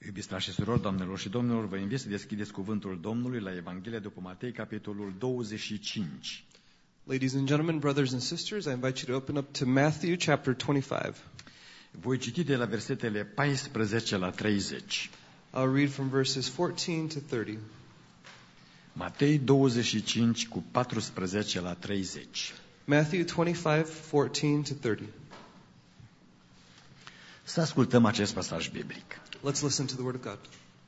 Iubiți frați și surori, doamnelor și domnilor, vă invit să deschideți cuvântul Domnului la Evanghelia după Matei, capitolul 25. Ladies and gentlemen, brothers and sisters, I invite you to open up to Matthew chapter 25. Voi citi de la versetele 14 la 30. I'll read from verses 14 to 30. Matei 25 cu 14 la 30. Matthew 25, 14 to 30. Să ascultăm acest pasaj biblic. Let's listen to the word of God.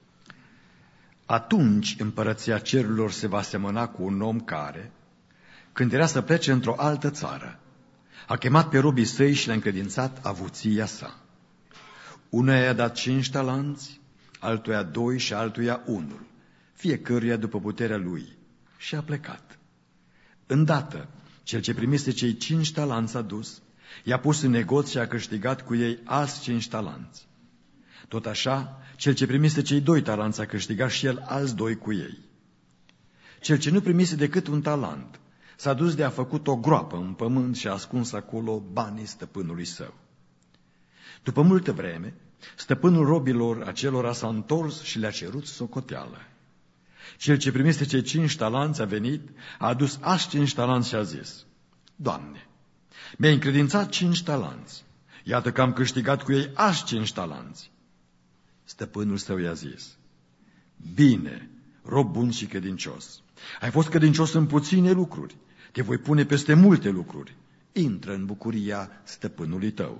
Atunci împărăția cerurilor se va semăna cu un om care, când era să plece într-o altă țară, a chemat pe robii săi și le-a încredințat avuția sa. Unuia i-a dat 5 talanți, altuia 2 și altuia 1, fiecăruia după puterea lui, și a plecat. Îndată, cel ce primise cei 5 talanți a dus, i-a pus în negoț și a câștigat cu ei alți 5 talanți. Tot așa, cel ce primise cei 2 talanți a câștigat și el alți 2 cu ei. Cel ce nu primise decât 1 talent s-a dus de a făcut o groapă în pământ și a ascuns acolo banii stăpânului său. După multă vreme, stăpânul robilor acelora s-a întors și le-a cerut socoteală. Cel ce primise cei 5 talanți a venit, a adus alți 5 talanți și a zis: Doamne, mi-ai încredințat 5 talanți, iată că am câștigat cu ei alți 5 talanți. Stăpânul său i-a zis: Bine, rob bun și credincios, ai fost credincios în puține lucruri, te voi pune peste multe lucruri, intră în bucuria stăpânului tău.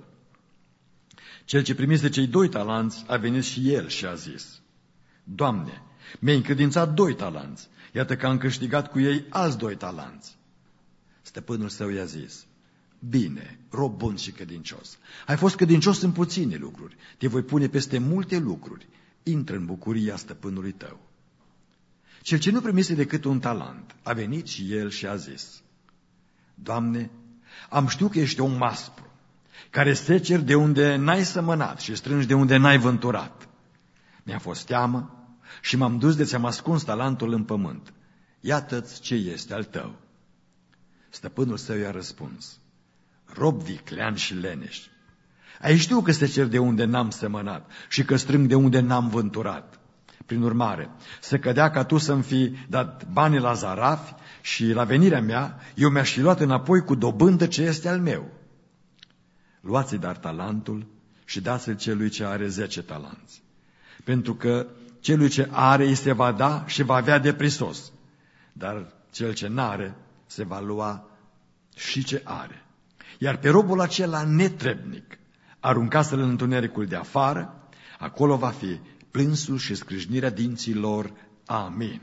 Cel ce primise cei 2 talanți a venit și el și a zis: Doamne, mi-ai încredințat 2 talanți, iată că am câștigat cu ei alți 2 talanți. Stăpânul său i-a zis: Bine, rob bun și credincios, ai fost credincios în puține lucruri, te voi pune peste multe lucruri, intră în bucuria stăpânului tău. Cel ce nu primise decât 1 talent a venit și el și a zis: Doamne, am știut că ești om aspru, care seceri de unde n-ai sămănat și strângi de unde n-ai vânturat. Mi-a fost teamă și m-am dus de ți-am ascuns talentul în pământ. Iată-ți ce este al tău. Stăpânul său i-a răspuns: Rob viclean și leneș, ai știut că seceri de unde n-am sămănat și că strâng de unde n-am vânturat. Prin urmare, să cădea ca tu să-mi fi dat banii la zarafi și la venirea mea, eu mi-aș fi luat înapoi cu dobândă ce este al meu. Luați-i dar talentul și dați-l celui ce are 10 talanți, pentru că celui ce are îi se va da și va avea de prisos, dar cel ce n-are se va lua și ce are. Iar pe robul acela netrebnic aruncați-l în întunericul de afară, acolo va fi plânsul și scrâșnirea dinților. Amin.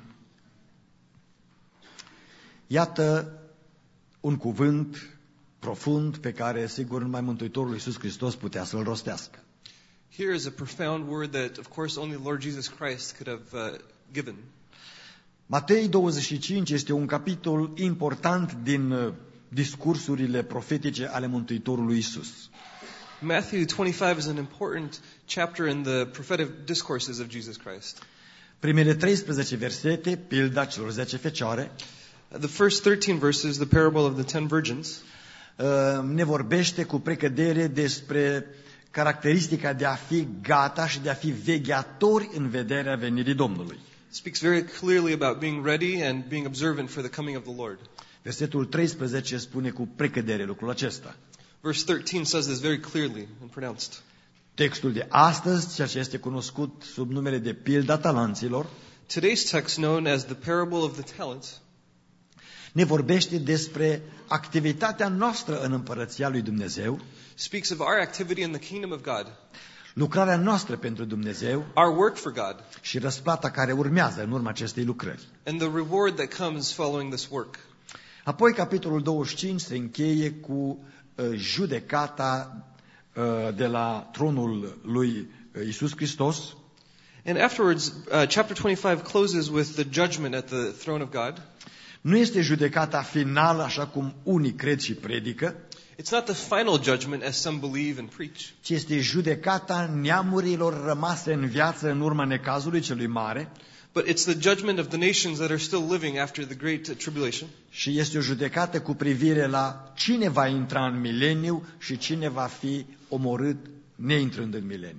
Iată un cuvânt profund pe care, sigur, numai Mântuitorul Iisus Hristos putea să-l rostească. Here is a profound word that, of course, only Lord Jesus Christ could have given. Matei 25 este un capitol important din discursurile profetice ale Mântuitorului Iisus. Matthew 25 is an important chapter in the prophetic discourses of Jesus Christ. Primele 13 versete, pilda celor 10 fecioare, The first 13 verses, the parable of the 10 virgins, ne vorbește cu precădere despre caracteristica de a fi gata și de a fi vegheatori în vederea venirii Domnului. speaks very clearly about being ready and being observant for the coming of the Lord. Versetul 13 spune cu precădere lucrul acesta. Verse 13 says this very clearly and pronounced. Textul de astăzi, ceea ce este cunoscut sub numele de pilda talanților, Today's text, known as the parable of the talents, ne vorbește despre activitatea noastră în împărăția lui Dumnezeu, speaks of our activity in the kingdom of God, lucrarea noastră pentru Dumnezeu our work for God, și răsplata care urmează în urma acestei lucrări. and the reward that comes following this work. Apoi capitolul 25 se încheie cu judecata de la tronul lui Iisus Hristos. And afterwards, chapter 25 closes with the judgment at the throne of God. Nu este judecata finală, așa cum unii cred și predică, It's not the final judgment as some believe and preach, ci este judecata neamurilor rămase în viață în urma necazului celui mare, but it's the judgment of the nations that are still living after the great tribulation. și este o judecată cu privire la cine va intra în mileniu și cine va fi omorât neintrând în mileniu.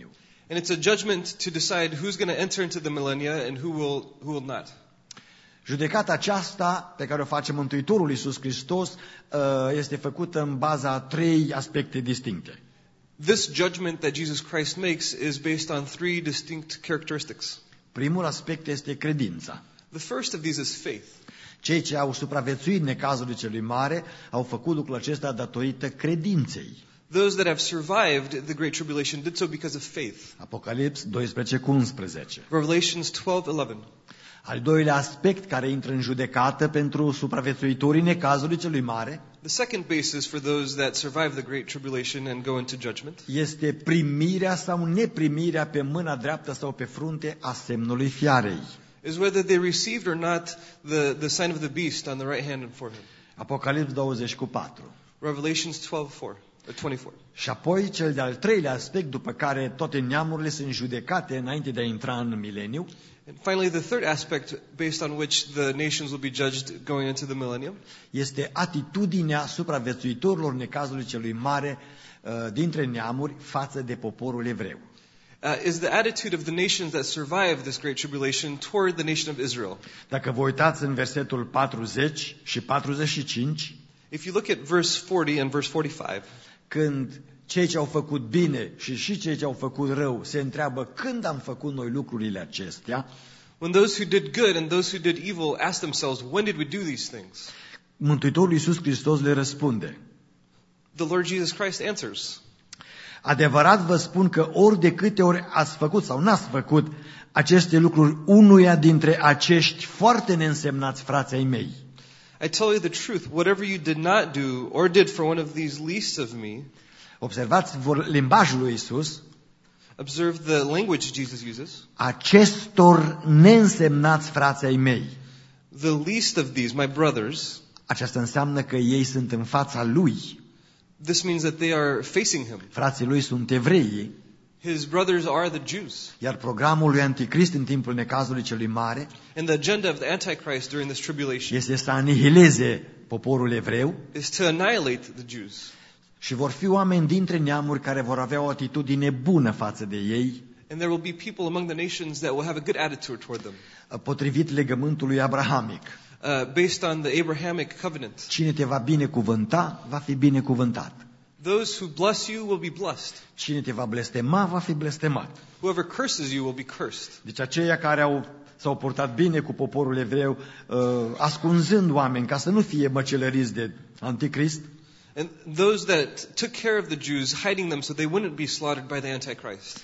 And it's a judgment to decide who's going to enter into the millennia and who will not. Judecata aceasta pe care o face Mântuitorul Iisus Hristos este făcută în baza a 3 aspecte distincte. This judgment that Jesus Christ makes is based on 3 distinct characteristics. Primul aspect este credința. The first of these is faith. Cei ce au supraviețuit necazului celui mare au făcut lucrul acesta datorită credinței. Those that have survived the Great Tribulation did so because of faith. Apocalips 12:11. Revelations 12:11. Al doilea aspect care intră în judecată pentru supraviețuitorii necazului celui mare The second basis for those that survive the Great Tribulation and go into judgment este primirea sau neprimirea pe mâna dreaptă sau pe frunte a semnului fiarei. is whether they received or not the sign of the beast on the right hand and forehead. Apocalips 20:4. Revelations 24. Și apoi cel de-al treilea aspect, după care toate neamurile sunt judecate înainte de a intra în mileniu, And finally, the third aspect based on which the nations will be judged going into the millennium este atitudinea supraviețuitorilor necazului celui mare dintre neamuri față de poporul evreu. is the attitude of the nations that survive this great tribulation toward the nation of Israel. Dacă vă uitați în versetul 40 și 45, If you look at verse 40 and verse 45, când cei ce au făcut bine și cei ce au făcut rău se întreabă când am făcut noi lucrurile acestea, when those who did good and those who did evil ask themselves, when did we do these things? Mântuitorul Iisus Hristos le răspunde: The Lord Jesus Christ answers, adevărat vă spun că ori de câte ori ați făcut sau n-ați făcut aceste lucruri unuia dintre acești foarte neînsemnați frați ai mei, I tell you the truth, whatever you did not do or did for one of these least of me, observați limbajul lui Iisus, observe the language Jesus uses, acestor neînsemnați frați ai mei. the least of these, my brothers, Aceasta înseamnă că ei sunt în fața lui. this means that they are facing him. Frații lui sunt evreii, His brothers are the Jews. iar programul lui Anticrist în timpul necazului celui mare And the agenda of the Antichrist during this tribulation este să anihileze poporul evreu is to annihilate the Jews. și vor fi oameni dintre neamuri care vor avea o atitudine bună față de ei, And there will be people among the nations that will have a good attitude toward them, potrivit legământului abrahamic. based on the Abrahamic covenant. Cine te va binecuvânta, va fi binecuvântat. Those who bless you will be blessed. Cine te va blestema, va fi blestemat. Whoever curses you will be cursed. Deci aceia care s-au purtat bine cu poporul evreu, ascunzând oameni ca să nu fie măcelăriți de Anticrist, And those that took care of the Jews, hiding them so they wouldn't be slaughtered by the Antichrist,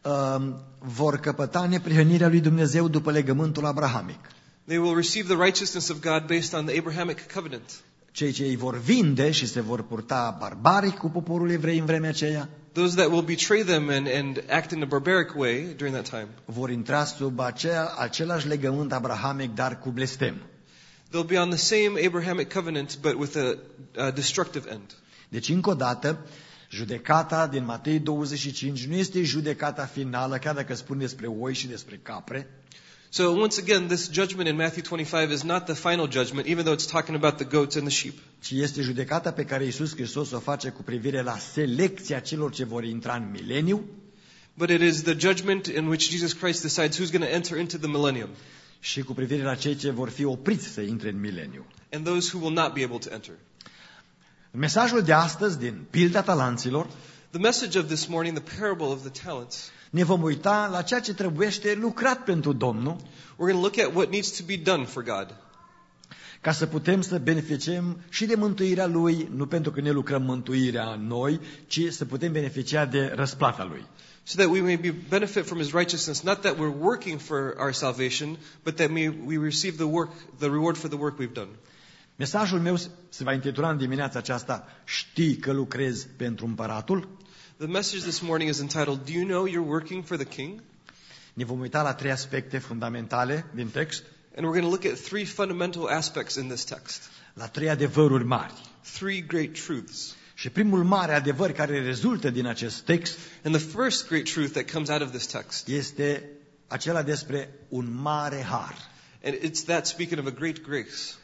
vor căpăta neprihănirea lui Dumnezeu după legământul abrahamic. they will receive the righteousness of God based on the Abrahamic covenant. Cei ce îi vor vinde și se vor purta barbaric cu poporul evrei în vremea aceea, Those that will betray them and act in a barbaric way during that time, vor intra sub același legământ abrahamic, dar cu blestem. they'll be on the same Abrahamic covenant, but with a destructive end. Deci, încă o dată, judecata din Matei 25 nu este judecata finală, chiar dacă spune despre oi și despre capre, So once again, this judgment in Matthew 25 is not the final judgment, even though it's talking about the goats and the sheep. ci este judecata pe care Iisus Hristos o face cu privire la selecția celor ce vor intra în mileniu But it is the judgment in which Jesus Christ decides who's going to enter into the millennium și cu privire la cei ce vor fi opriți să intre în mileniu. and those who will not be able to enter. Mesajul de astăzi din Pilda Talanților, The message of this morning, the parable of the talents, ne vom uita la ceea ce trebuiește lucrat pentru Domnul, we're going to look at what needs to be done for God, ca să putem să beneficiem și de mântuirea Lui, nu pentru că ne lucrăm mântuirea noi, ci să putem beneficia de răsplata Lui. so that we may benefit from His righteousness, not that we're working for our salvation, but that we receive the reward for the work we've done. Mesajul meu se va intitula în dimineața aceasta: știi că lucrezi pentru împăratul? The message this morning is entitled, Do you know you're working for the King? Ne vom uita la 3 aspecte fundamentale din text, And we're going to look at 3 fundamental aspects in this text, la 3 adevăruri mari. 3 great truths. Și primul mare adevăr care rezultă din acest text And the first great truth that comes out of this text, este acela despre un mare har. and it's that speaking of a great grace.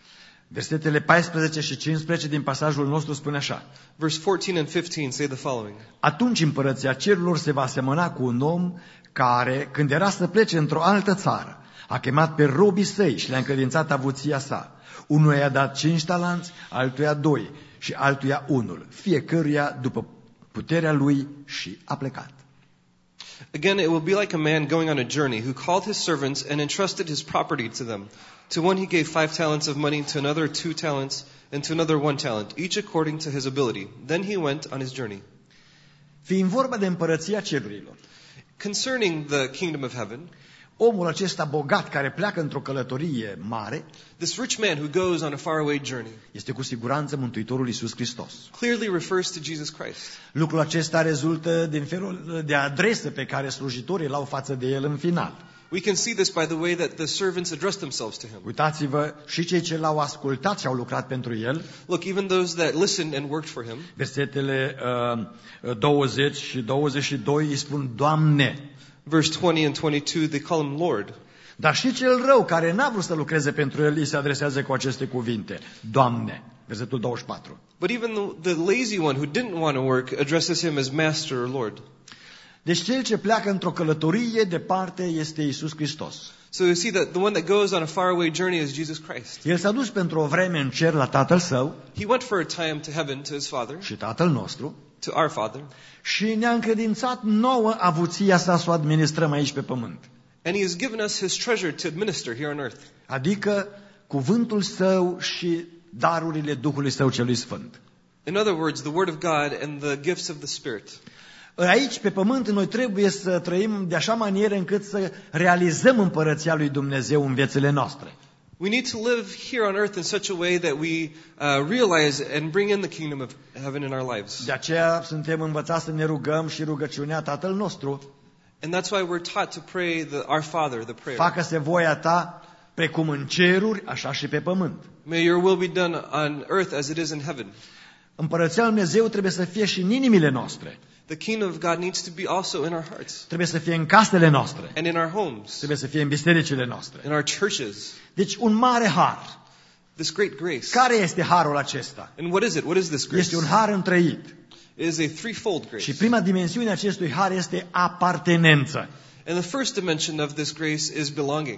Versetele 14 și 15 din pasajul nostru spune așa. Verse 14 and 15 say the following. Atunci împărăția cerurilor se va asemăna cu un om care, când era să plece într-o altă țară, a chemat pe robii săi și le-a încredințat avuția sa. Unuia i-a dat 5 talanți, altuia 2 și altuia 1, fiecăruia după puterea lui, și a plecat. Again, it will be like a man going on a journey who called his servants and entrusted his property to them. To one he gave 5 talents of money, to another 2 talents, and to another 1 talent, each according to his ability. Then he went on his journey. Fiind vorba de împărăția cerurilor, Concerning the kingdom of heaven, omul acesta bogat care pleacă într-o călătorie mare this rich man who goes on a faraway journey este cu siguranță Mântuitorul Iisus Hristos. clearly refers to Jesus Christ. Lucrul acesta rezultă din felul de adresă pe care slujitorii l-au față de el în final. We can see this by the way that the servants address themselves to him. Uitați-vă, și cei ce l-au ascultat și au lucrat pentru el, Look, even those that listened and worked for him, versetele 20 și 22 îi spun Doamne. verse 20 and 22, they call him Lord. Dar și cel rău care n-a vrut să lucreze pentru el îi se adresează cu aceste cuvinte. Doamne. Versetul 24. But even the lazy one who didn't want to work addresses him as Master or Lord. Deci cel ce pleacă într-o călătorie departe este Iisus Hristos. So you see that the one that goes on a faraway journey is Jesus Christ. El s-a dus pentru o vreme în cer la Tatăl Său He went for a time to heaven, to his Father, și Tatăl nostru to our Father, și ne-a încredințat nouă avuția sa să o administrăm aici pe pământ. and He has given us His treasure to administer here on earth. Adică cuvântul Său și darurile Duhului Său celui Sfânt. In other words, the Word of God and the gifts of the Spirit. Aici, pe pământ, noi trebuie să trăim de așa manieră încât să realizăm împărăția lui Dumnezeu în viețile noastre. We need to live here on earth in such a way that we realize and bring in the kingdom of heaven in our lives. De aceea suntem învățați să ne rugăm și rugăciunea Tatăl nostru. And that's why we're taught to pray Our Father, the prayer. Facă-se voia ta precum în ceruri, așa și pe pământ. May your will be done on earth as it is in heaven. Împărăția lui Dumnezeu trebuie să fie și în inimile noastre. The kingdom of God needs to be also in our hearts Trebuie să fie în casele noastre. and in our homes, Trebuie să fie în bisericile noastre. in our churches. Deci un mare har. This great grace. Care este harul acesta? And what is it? What is this grace? Este un har întrăit. It is a threefold grace. Și prima dimensiune a acestui har este apartenență. And the first dimension of this grace is belonging.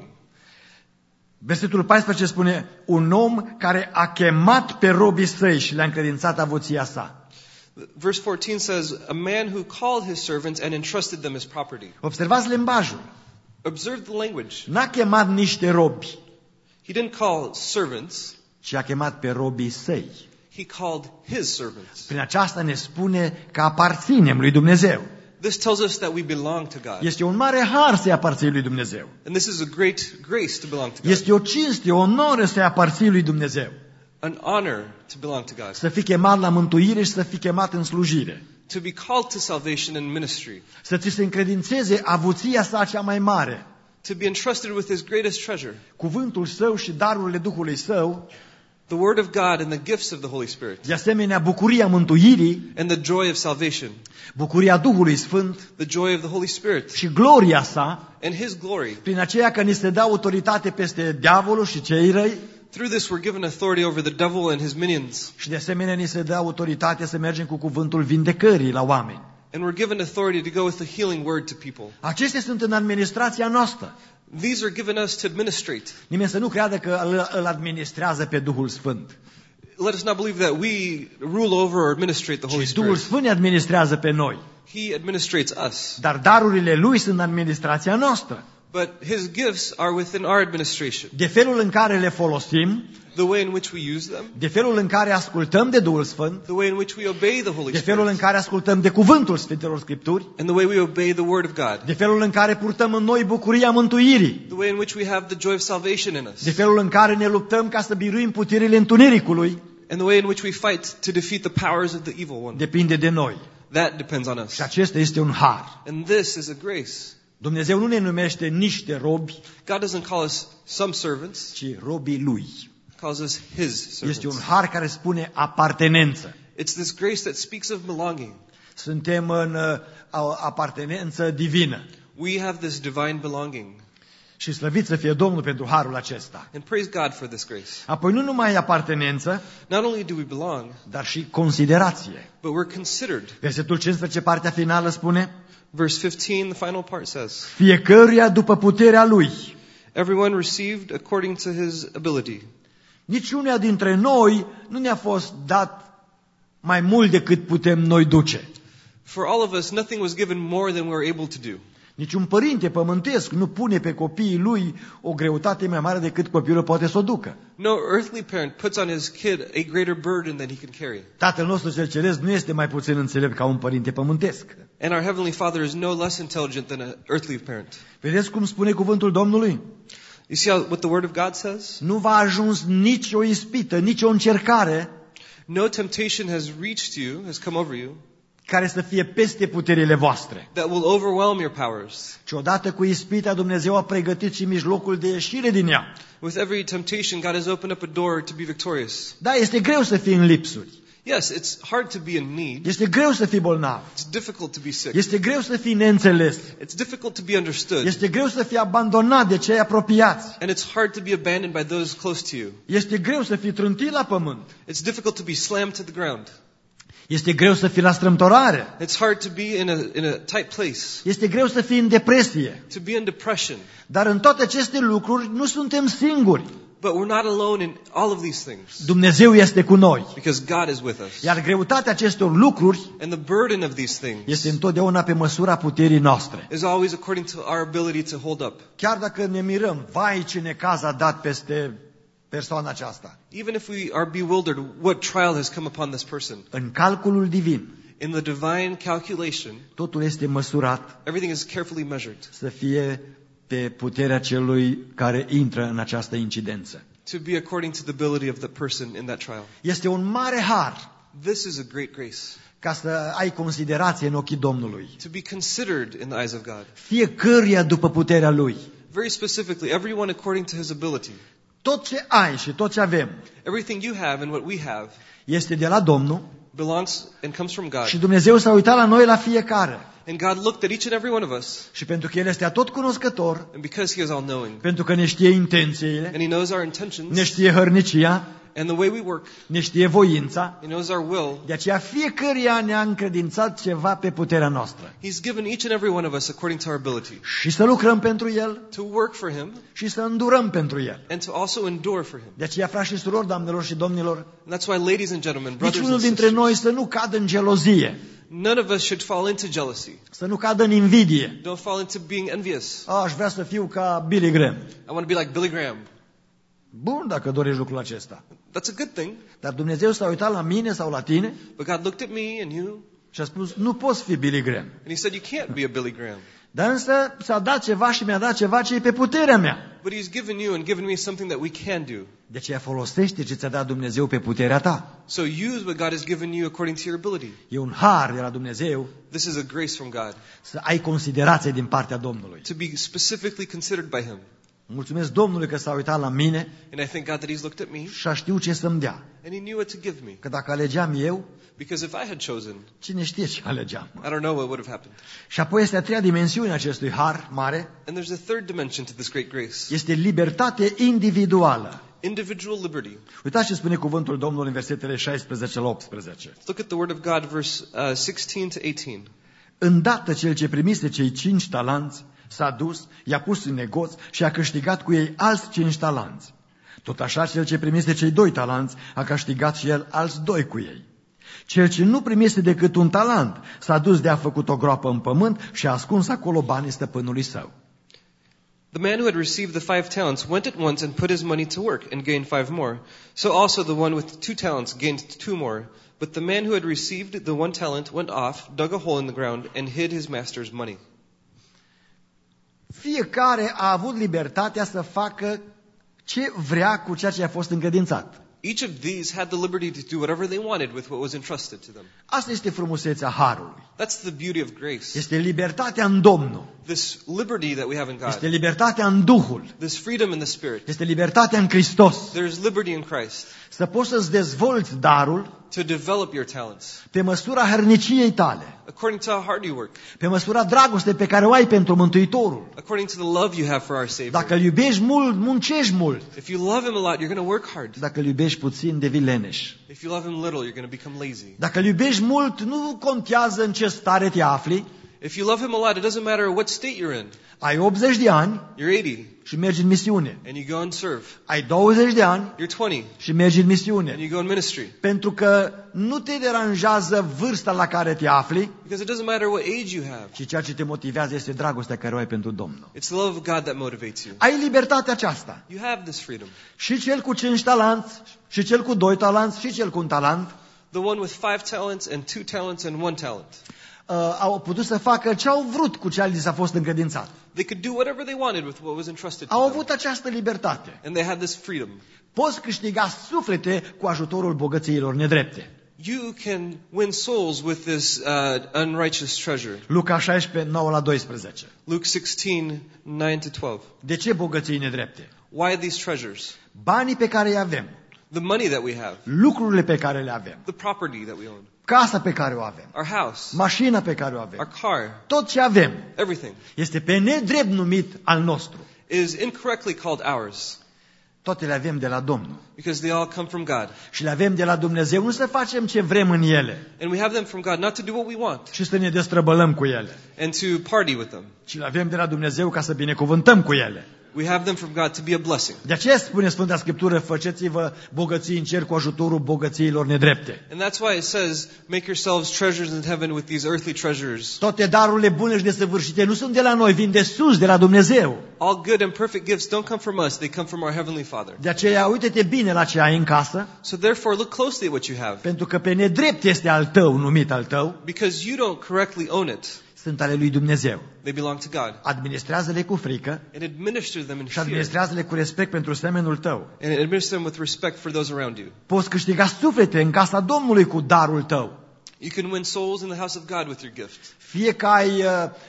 Versetul 14 spune, un om care a chemat pe robii săi și le-a încredințat avuția sa. Verse 14 says, a man who called his servants and entrusted them his property. Observați limbajul. Observe the language. N-a chemat niște robi, He didn't call servants, ci a chemat pe robii săi. he called his servants. Prin aceasta ne spune că aparținem lui Dumnezeu. This tells us that we belong to God. Este un mare har să-i aparții lui Dumnezeu. And this is a great grace to belong to God. Este o cinste, o onoare să-i aparții lui Dumnezeu. An honor to belong to God. Să fii chemat la mântuire și să fii chemat în slujire. To be called to salvation and ministry. Să ți se încredințeze avuția sa cea mai mare. To be entrusted with His greatest treasure. Cuvântul Său și darurile Duhului Său. The Word of God and the gifts of the Holy Spirit. De asemenea, bucuria mântuirii. And the joy of salvation. Bucuria Duhului Sfânt. The joy of the Holy Spirit. Și gloria sa. And His glory. Prin aceea că ni se dă autoritate peste diavolul și cei răi. Through this we're given authority over the devil and his minions. Și de asemenea ni se dă autoritate să mergem cu cuvântul vindecării la oameni. And we're given authority to go with the healing word to people. Acestea sunt în administrația noastră. These are given us to administrate. Nimeni să nu creadă că îl administrează pe Duhul Sfânt. Let us not believe that we rule over or administrate the Holy Și Duhul Spirit. Sfânt ne administrează pe noi. He administrates us. Dar darurile Lui sunt în administrația noastră. But His gifts are within our administration. De felul în care le folosim, The way in which we use them, de felul în care ascultăm de Duhul Sfânt, the way in which we obey the Holy de felul în Spirit, care ascultăm de cuvântul Sfintelor Scripturi, and the way we obey the Word of God, de felul în care purtăm în noi bucuria mântuirii, the way in which we have the joy of salvation in us, de felul în care ne luptăm ca să biruim puterile întunericului, and the way in which we fight to defeat the powers of the evil one. depinde de noi. That depends on us. Și acesta este un har. And this is a grace. Dumnezeu nu ne numește niște robi, God doesn't call us some servants, ci robii Lui. He calls us His servants. Este un har care spune apartenență. It's this grace that speaks of belonging. Suntem în apartenență divină. We have this divine belonging. Și slăvit să fie Domnul pentru harul acesta. And praise God for this grace. Apoi nu numai apartenență, Not only do we belong, dar și considerație. but we're considered. Versetul 15, partea finală, spune: Verse 15, the final part says, fiecăruia după puterea lui. everyone received according to his ability. Niciunea dintre noi nu ne-a fost dat mai mult decât putem noi duce. For all of us, nothing was given more than we were able to do. Niciun părinte pământesc nu pune pe copiii lui o greutate mai mare decât copilul poate să o ducă. No earthly parent puts on his kid a greater burden than he can carry. Tatăl nostru cel ceresc nu este mai puțin înțelept ca un părinte pământesc. And our Heavenly Father is no less intelligent than an earthly parent. Vedeți cum spune cuvântul Domnului? You see what the Word of God says? Nu v-a ajuns nicio ispită, nicio încercare No temptation has reached you, has come over you, care să fie peste puterile voastre. that will overwhelm your powers. Și odată cu ispita, Dumnezeu a pregătit și mijlocul de ieșire din ea. With every temptation, God has opened up a door to be victorious. Da, este greu să fii în lipsuri. Yes, it's hard to be in need. Este greu să fii bolnav. It's difficult to be sick. Este greu să fii neînțeles. It's difficult to be understood. Este greu să fii abandonat de cei apropiați. And it's hard to be abandoned by those close to you. Este greu să fii trântit la pământ. It's difficult to be slammed to the ground. Este greu să fii la strâmtorare. It's hard to be in a tight place. Este greu să fii în depresie. To be in depression. Dar în toate aceste lucruri nu suntem singuri. But we're not alone in all of these things. Dumnezeu este cu noi. Because God is with us. Iar greutatea acestor lucruri And the burden of these things este întotdeauna pe măsura puterii noastre. is always according to our ability to hold up. Chiar dacă ne mirăm, vai ce necaz a dat peste persoana aceasta. Even if we are bewildered, what trial has come upon this person? În calculul divin, In the divine calculation, totul este măsurat everything is carefully measured să fie pe puterea celui care intră în această incidență. to be according to the ability of the person in that trial. Este un mare har This is a great grace. ca să ai considerație în ochii Domnului. To be considered in the eyes of God. Fiecăruia după puterea lui. Very specifically, everyone according to his ability. Tot ce ai și tot ce avem Everything you have and what we have este de la Domnul belongs and comes from God. și Dumnezeu s-a uitat la noi la fiecare. And God looked at each and every one of us, Și pentru că El este atot cunoscător, and because He is all-knowing, pentru că ne știe intențiile, and He knows our ne intentions, știe hărnicia, and the way we work, ne știe voința, He knows our will, de aceea fiecăruia ne-a încredințat ceva pe puterea noastră. He's given each and every one of us according to our ability Și să lucrăm pentru El to work for Him și să îndurăm pentru El. and to also endure for Him. De aceea, frați și surori, doamnelor și domnilor, And that's why, ladies and gentlemen, brothers niciunul and dintre sisters, noi să nu cadă în gelozie, none of us should fall into jealousy. să nu cadă în invidie. Don't fall into being envious. Aș vrea să fiu ca Billy Graham. I want to be like Billy Graham. Bun, dacă dorești lucrul acesta. That's a good thing. Dar Dumnezeu s-a uitat la mine sau la tine But God looked at me and you, și a spus, nu poți fi Billy Graham. and He said, you can't be a Billy Graham. Dar însă s-a dat ceva și mi-a dat ceva ce e pe puterea mea. But He's given you and given me something that we can do. De aceea folosește ce ți-a dat Dumnezeu pe puterea ta. So use what God has given you according to your ability. E un har de la Dumnezeu This is a grace from God să ai considerație din partea Domnului. to be specifically considered by Him. Mulțumesc Domnului că s-a uitat la mine And I thank God that He's looked at me și a știut ce să-mi dea. and He knew what to give me. Că dacă alegeam eu, Because if I had chosen, cine știe ce alegeam. I don't know what would have happened. Și apoi este a treia dimensiune a acestui har mare, And there's a third dimension to this great grace. este libertate individuală. Individual liberty. Uitați ce spune cuvântul Domnului în versetele 16 la 18. Look at the word of God, verse 16 to 18. Îndată cel ce primise cei 5 talanți s-a dus, i-a pus în negoț și a câștigat cu ei alți 5 talanți. Tot așa cel ce primise cei 2 talanți a câștigat și el alți 2 cu ei. Cel ce nu primise decât 1 talent s-a dus de a făcut o groapă în pământ și a ascuns acolo banii stăpânului său. The man who had received the 5 talents went at once and put his money to work and gained 5 more. So also the one with 2 talents gained 2 more. But the man who had received the 1 talent went off, dug a hole in the ground, and hid his master's money. Fiecare a avut libertatea să facă ce vrea cu ceea ce a fost încredințat. Each of these had the liberty to do whatever they wanted with what was entrusted to them. Asta este frumusețea harului. That's the beauty of grace. Este libertatea în Domnul. This liberty that we have in Este God. libertatea în Duhul. This freedom in the Spirit. Este libertatea în Hristos. There is liberty in Christ. Să poți să-ți dezvolți darul to develop your talents pe măsura hărniciei tale, according to how hard you work, pe măsura dragostei pe care o ai pentru Mântuitorul. according to the love you have for our Savior. Dacă îl iubești mult, muncești mult. If you love Him a lot, you're going to work hard. Dacă îl iubești puțin, devii leneș. If you love Him little, you're going to become lazy. Dacă îl iubești mult, nu contează în ce stare te afli. If you love Him a lot, it doesn't matter what state you're in. Ai 80 de ani You're 80 și mergi în misiune. and you go and serve. Ai 20 de ani You're 20 și mergi în and misiune. you go in ministry. Pentru că nu te deranjează vârsta la care te afli, Because it doesn't matter what age you have. ci ceea ce te motivează este dragostea care o ai pentru Domnul. It's the love of God that motivates you. Ai libertatea aceasta. You have this freedom. Și cel cu 5 talanți, și cel cu 2 talanți, și cel cu 1 talent, The one with 5 talents and 2 talents and 1 talent. au putut să facă ce au vrut cu ce li s-a fost încredințat. They could do whatever they wanted with what was entrusted Au to them. avut această libertate. And they had this freedom. Poți câștiga suflete cu ajutorul bogățiilor nedrepte. You can win souls with this unrighteous treasure. Luca 16, 9 la 12. Luke 16, 9 to 12. De ce bogății nedrepte? Why these treasures? Banii pe care îi avem, The money that we have, lucrurile pe care le avem, the property that we own, casa pe care o avem, our house, mașina pe care o avem, our car, tot ce avem everything este pe nedrept numit al nostru. is incorrectly called ours Toate le avem de la Domnul. because they all come from God. Și le avem de la Dumnezeu, nu să facem ce vrem în ele, And we have them from God not to do what we want ci să ne destrăbălăm cu ele. and to party with them. Ci le avem de la Dumnezeu ca să binecuvântăm cu ele. We have them from God to be a blessing. De aceea spune Sfânta Scriptură, faceți-vă bogății în cer cu ajutorul bogățiilor nedrepte. And that's why it says, make yourselves treasures in heaven with these earthly treasures. Toate darurile bune și desăvârșite nu sunt de la noi, vin de sus, de la Dumnezeu. All good and perfect gifts don't come from us, they come from our Heavenly Father. De aceea uite-te bine la ce ai în casă, So therefore, look closely at what you have, pentru că pe nedrept este al tău, numit al tău, because you don't correctly own it. sunt ale lui Dumnezeu. They belong to God. Administrează-le cu frică And administer them in și fear. administrează-le cu respect pentru semenul tău. And administer them with respect for those around you. Poți câștiga suflete în casa Domnului cu darul tău. You can win souls in the house of God with your gift. Fie că ai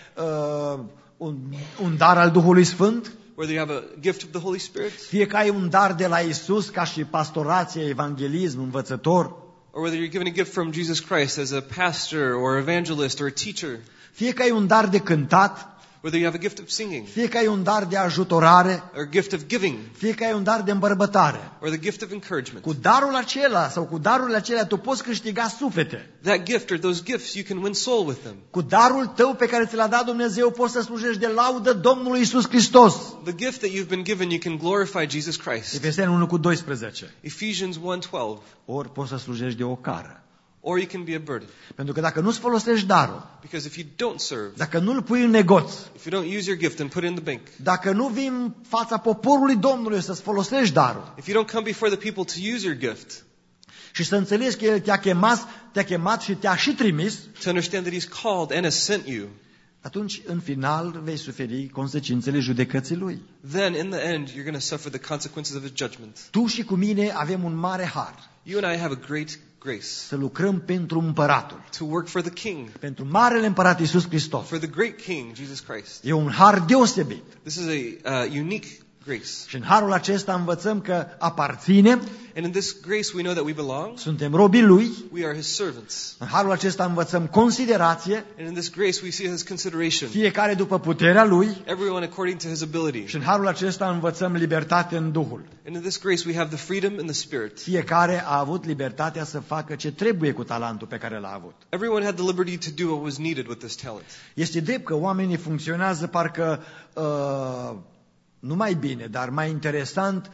un dar al Duhului Sfânt, Whether you have a gift of the Holy Spirit, fie că ai un dar de la Isus ca și pastorație, evanghelism, învățător, or whether you're given a gift from Jesus Christ as a pastor or evangelist or a teacher, fie că ai un dar de cântat, whether you have a gift of singing, fie că ai un dar de ajutorare, or a gift of giving, fie că ai un dar de îmbărbătare. or the gift of encouragement. Cu darul acela sau cu darurile acelea tu poți câștiga suflete. That gift or those gifts, you can win soul with them. Cu darul tău pe care ți l-a dat Dumnezeu poți să slujești de laudă Domnului Isus Hristos. The gift that you've been given, you can glorify Jesus Christ. Efeseni 1 cu 12. Ephesians 1:12. Ori poți să slujești de o cară. Or you can be a burden. Pentru că dacă nu-ți folosești darul, Because if you don't serve, dacă nu-l pui în negoț, if you don't use your gift and put it in the bank, dacă nu vii în fața poporului Domnului să-ți folosești darul if you don't come before the people to use your gift, și să înțelegi că El te-a chemat și te-a și trimis, to understand that He's called and has sent you, atunci în final vei suferi consecințele judecății Lui. then in the end you're going to suffer the consequences of His judgment. Tu și cu mine avem un mare har You and I have a great grace să lucrăm pentru împăratul, to work for the King, pentru marele împărat Iisus Hristos. for the great King, Jesus Christ. E un har deosebit. This is a unique grace. Și în harul acesta învățăm că aparținem, And in this grace we know that we belong, suntem robii Lui. we are His servants. În harul acesta învățăm considerație, And in this grace we see His consideration, fiecare după puterea Lui. everyone according to His ability. Și în harul acesta învățăm libertate în Duhul. And in this grace we have the freedom in the Spirit. Fiecare a avut libertatea să facă ce trebuie cu talentul pe care l-a avut. Everyone had the liberty to do what was needed with this talent. Este drept că oamenii funcționează parcă nu mai bine, dar mai interesant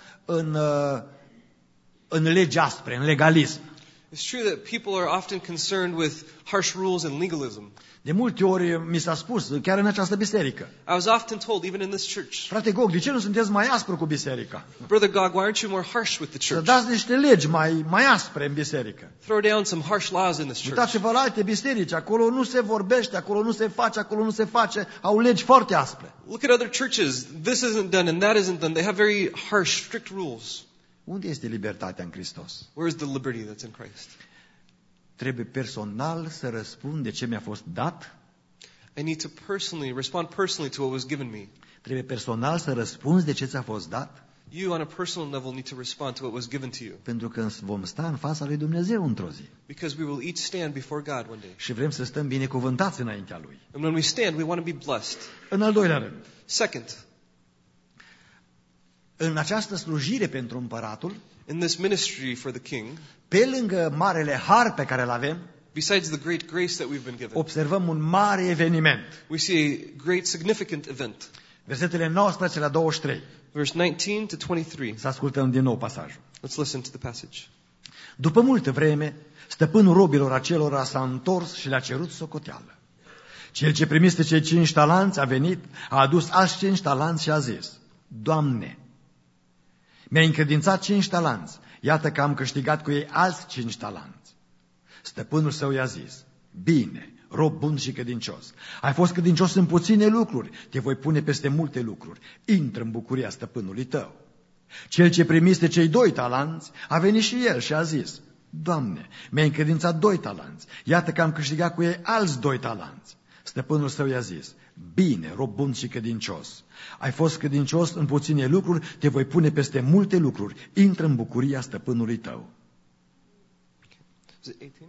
în legi aspre, în legalism. It's true that people are often concerned with harsh rules and legalism. De multe ori mi s-a spus, chiar în această biserică, I was often told, even in this church, frate Gog, de ce nu sunteți mai aspru cu biserica? Brother Gog, why aren't you more harsh with the Să church? dați niște legi mai aspre în biserică. Throw down some harsh laws in this church. Uitați-vă la alte biserici, acolo nu se vorbește, acolo nu se face, acolo nu se face, au legi foarte aspre. Look at other churches. This isn't done and that isn't done. They have very harsh, strict rules. Unde este libertatea în Hristos? Where is the liberty that's in Christ? Trebuie personal să răspund de ce mi-a fost dat. I need to respond personally to what was given me. Trebuie personal să răspunzi de ce ți-a fost dat. You on a personal level need to respond to what was given to you. Pentru că vom sta în fața lui Dumnezeu într-o zi. Because we will each stand before God one day. Și vrem să stăm binecuvântați înaintea Lui. And when we stand, we want to be blessed. În al doilea rând, Second, în această slujire pentru împăratul, in this ministry for the king, pe lângă marele har pe care îl avem, besides the great grace that we've been given, observăm un mare eveniment. we see a great significant event. Versetele 19 la 23. Verse 19 to 23. Să ascultăm din nou pasajul. Let's listen to the passage. După multă vreme, stăpânul robilor acelora s-a întors și le-a cerut socoteală. Cel ce primise cei 5 talanți a venit, a adus alți 5 talanți și a zis: Doamne, mi-ai încredințat 5 talanți, iată că am câștigat cu ei alți 5 talanți. Stăpânul său i-a zis: Bine, rob bun și credincios, ai fost credincios în puține lucruri, te voi pune peste multe lucruri, intră în bucuria stăpânului tău. Cel ce primise cei 2 talanți a venit și el și a zis: Doamne, mi-ai încredințat 2 talanți, iată că am câștigat cu ei alți 2 talanți. Stăpânul său i-a zis: Bine, rob bun și credincios, ai fost credincios în puține lucruri, te voi pune peste multe lucruri, intră în bucuria stăpânului tău. Is it 18?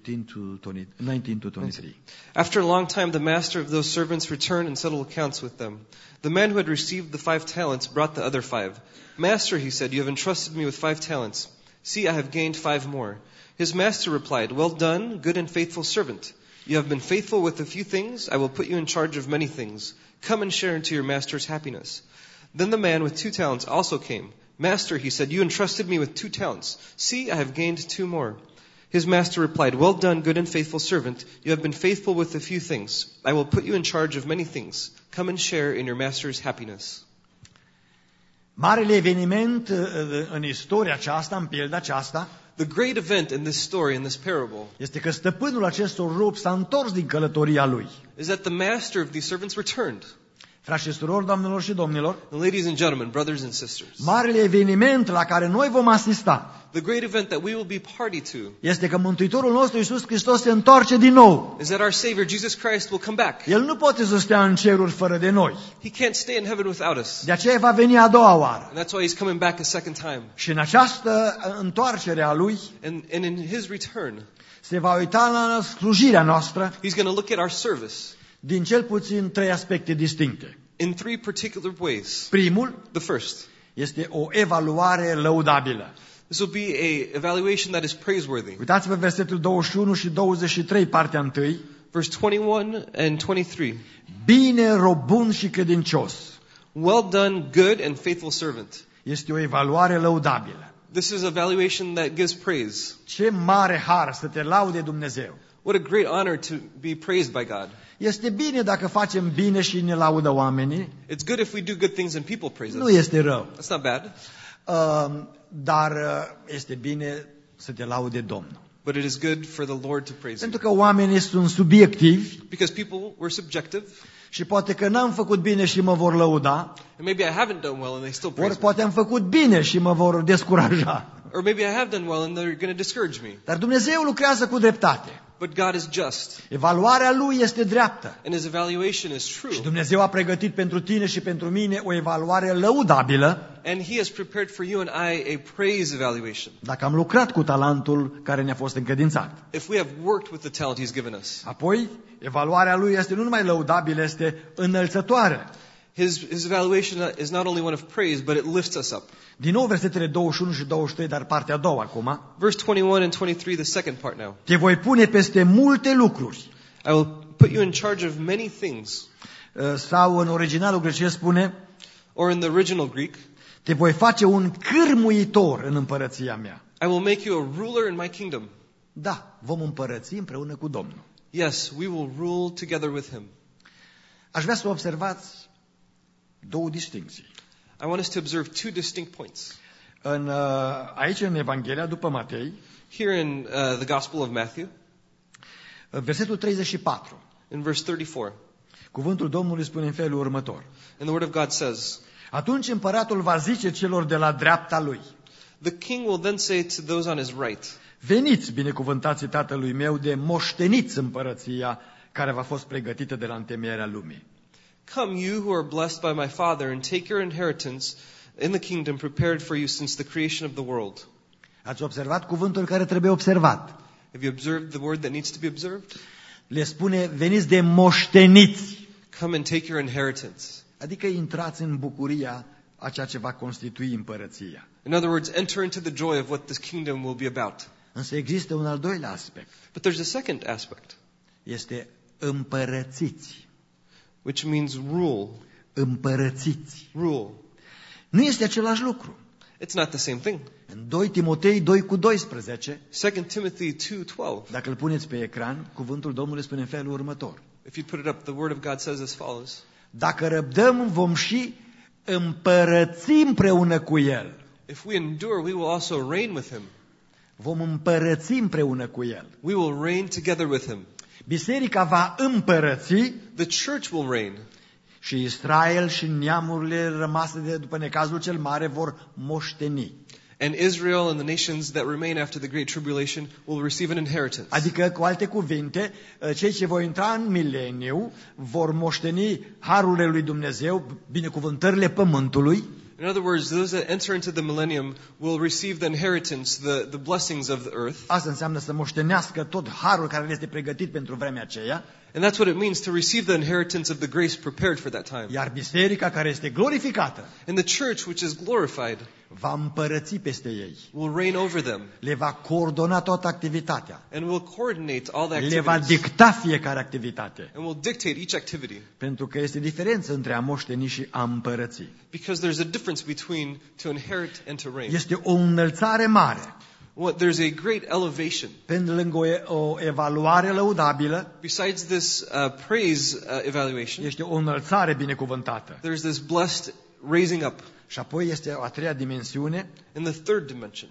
19 to 23. After a long time, the master of those servants returned and settled accounts with them. The man who had received the 5 talents brought the other 5. Master, he said, you have entrusted me with 5 talents. See, I have gained 5 more. His master replied, Well done, good and faithful servant. You have been faithful with a few things. I will put you in charge of many things. Come and share into your master's happiness. Then the man with 2 talents also came. Master, he said, you entrusted me with 2 talents. See, I have gained 2 more. His master replied, Well done, good and faithful servant. You have been faithful with a few things. I will put you in charge of many things. Come and share in your master's happiness. Marele eveniment în istoria aceasta, în pilda aceasta, The great event in this story, in this parable, este că stăpânul acestor robi s-a întors din călătoria lui. is that the master of these servants returned. Frați și surori, doamnelor și domnilor, Ladies and gentlemen, brothers and sisters, marele eveniment la care noi vom asista the great event that we will be party to este că Mântuitorul nostru Iisus Hristos se întoarce din nou. is that our Savior, Jesus Christ, will come back. El nu poate să stea în ceruri fără de noi. He can't stay in heaven without us. De aceea va veni a doua oară. And that's why He's coming back a second time. Și în această întoarcere a Lui And in His return, se va uita la slujirea noastră He's going to look at our service din cel puțin 3 aspecte distincte. in 3 particular ways. Primul The first, este o evaluare lăudabilă. this will be a evaluation that is praiseworthy. Uitați-vă versetul 21 și 23, partea 1. Verse 21 and 23. Bine, rob bun și credincios. Well done, good and faithful servant. Este o evaluare lăudabilă. This is a evaluation that gives praise. Ce mare har să te laude Dumnezeu. What a great honor to be praised by God. Este bine dacă facem bine și ne laudă oamenii. It's good if we do good things and people praise Nu us. este rău. That's not bad. Dar este bine să te laude Domnul. But it is good for the Lord to praise you. Pentru că oamenii sunt subiectivi Because people were subjective. și poate că n-am făcut bine și mă vor lăuda, And maybe I haven't done well and they still ori praise me. poate am făcut bine și mă vor descuraja. Or maybe I have done well and they're going to discourage me. Dar Dumnezeu lucrează cu dreptate. But God is just. Evaluarea Lui este dreaptă. And His evaluation is Și true. Dumnezeu a pregătit pentru tine și pentru mine o evaluare lăudabilă And He has prepared for you and I a praise evaluation. dacă am lucrat cu talentul care ne-a fost încredințat. If we have worked with the talent He's given us. Apoi, evaluarea Lui este nu numai lăudabilă, este înălțătoare. His evaluation is not only one of praise, but it lifts us up. Din nou versetele 21 și 23, dar partea a doua acum. Verse 21 and 23, the second part now. Te voi pune peste multe lucruri. I will put you in charge of many things. Sau în originalul grecesc spune, Or in the original Greek, te voi face un cârmuitor în împărăția mea. I will make you a ruler in my kingdom. Da, vom împărăți împreună cu Domnul. Yes, we will rule together with Him. Aș vrea să observați 2 distincții. I want us to observe 2 distinct points. Aici în Evanghelia după Matei, Here in the Gospel of Matthew, versetul 34. in verse 34, Cuvântul Domnului spune în felul următor. and the Word of God says, Atunci împăratul va zice celor de la dreapta lui, The king will then say to those on his right, veniți, binecuvântații tatălui meu, de moșteniți împărăția care v-a fost pregătită de la întemeierea lumii. Come, you who are blessed by my Father, and take your inheritance in the kingdom prepared for you since the creation of the world. Ați observat cuvântul care trebuie observat. Have you observed the word that needs to be observed? Le spune, veniți de moșteniți. Come and take your inheritance. Adică intrați în bucuria a ceea ce va constitui împărăția. In other words, enter into the joy of what this kingdom will be about. Însă există un al doilea aspect. But there's a second aspect, Este împărățiți. which means rule. Împărățiți. Rule. Nu este același lucru. It's not the same thing. În 2 Timotei 2:12, 2 Timothy 2:12. dacă îl puneți pe ecran, cuvântul Domnului spune în felul următor. If you put it up, the word of God says as follows. Dacă răbdăm, vom și împărăți împreună cu El. If we endure, we will also reign with him. Vom împărăți împreună cu El. We will reign together with him. Biserica va împărăți The church will reign. și Israel și neamurile rămase de după necazul cel mare vor moșteni. And Israel and the nations that remain after the great tribulation will receive an inheritance. Adică, cu alte cuvinte, cei ce vor intra în mileniu vor moșteni harurile lui Dumnezeu, binecuvântările pământului. In other words, those that enter into the millennium will receive the inheritance, the blessings of the earth. Asta înseamnă să moștenească tot harul care le este pregătit pentru vremea aceea. And that's what it means to receive the inheritance of the grace prepared for that time. Iar biserica care este glorificată And the church, which is glorified, va împărăți peste ei. will reign over them Le va coordona toată activitatea. and will coordinate all the Le va activities dicta fiecare activitate. and will dictate each activity. Pentru că este diferență între a moșteni și a împărăți. Because there's a difference between to inherit and to reign. Este o înălțare mare. There's a great elevation. Pe lângă o evaluare lăudabilă, Besides this praise evaluation, este o înălțare binecuvântată. there's this blessed raising up. Și apoi este o a treia dimensiune, In the third dimension,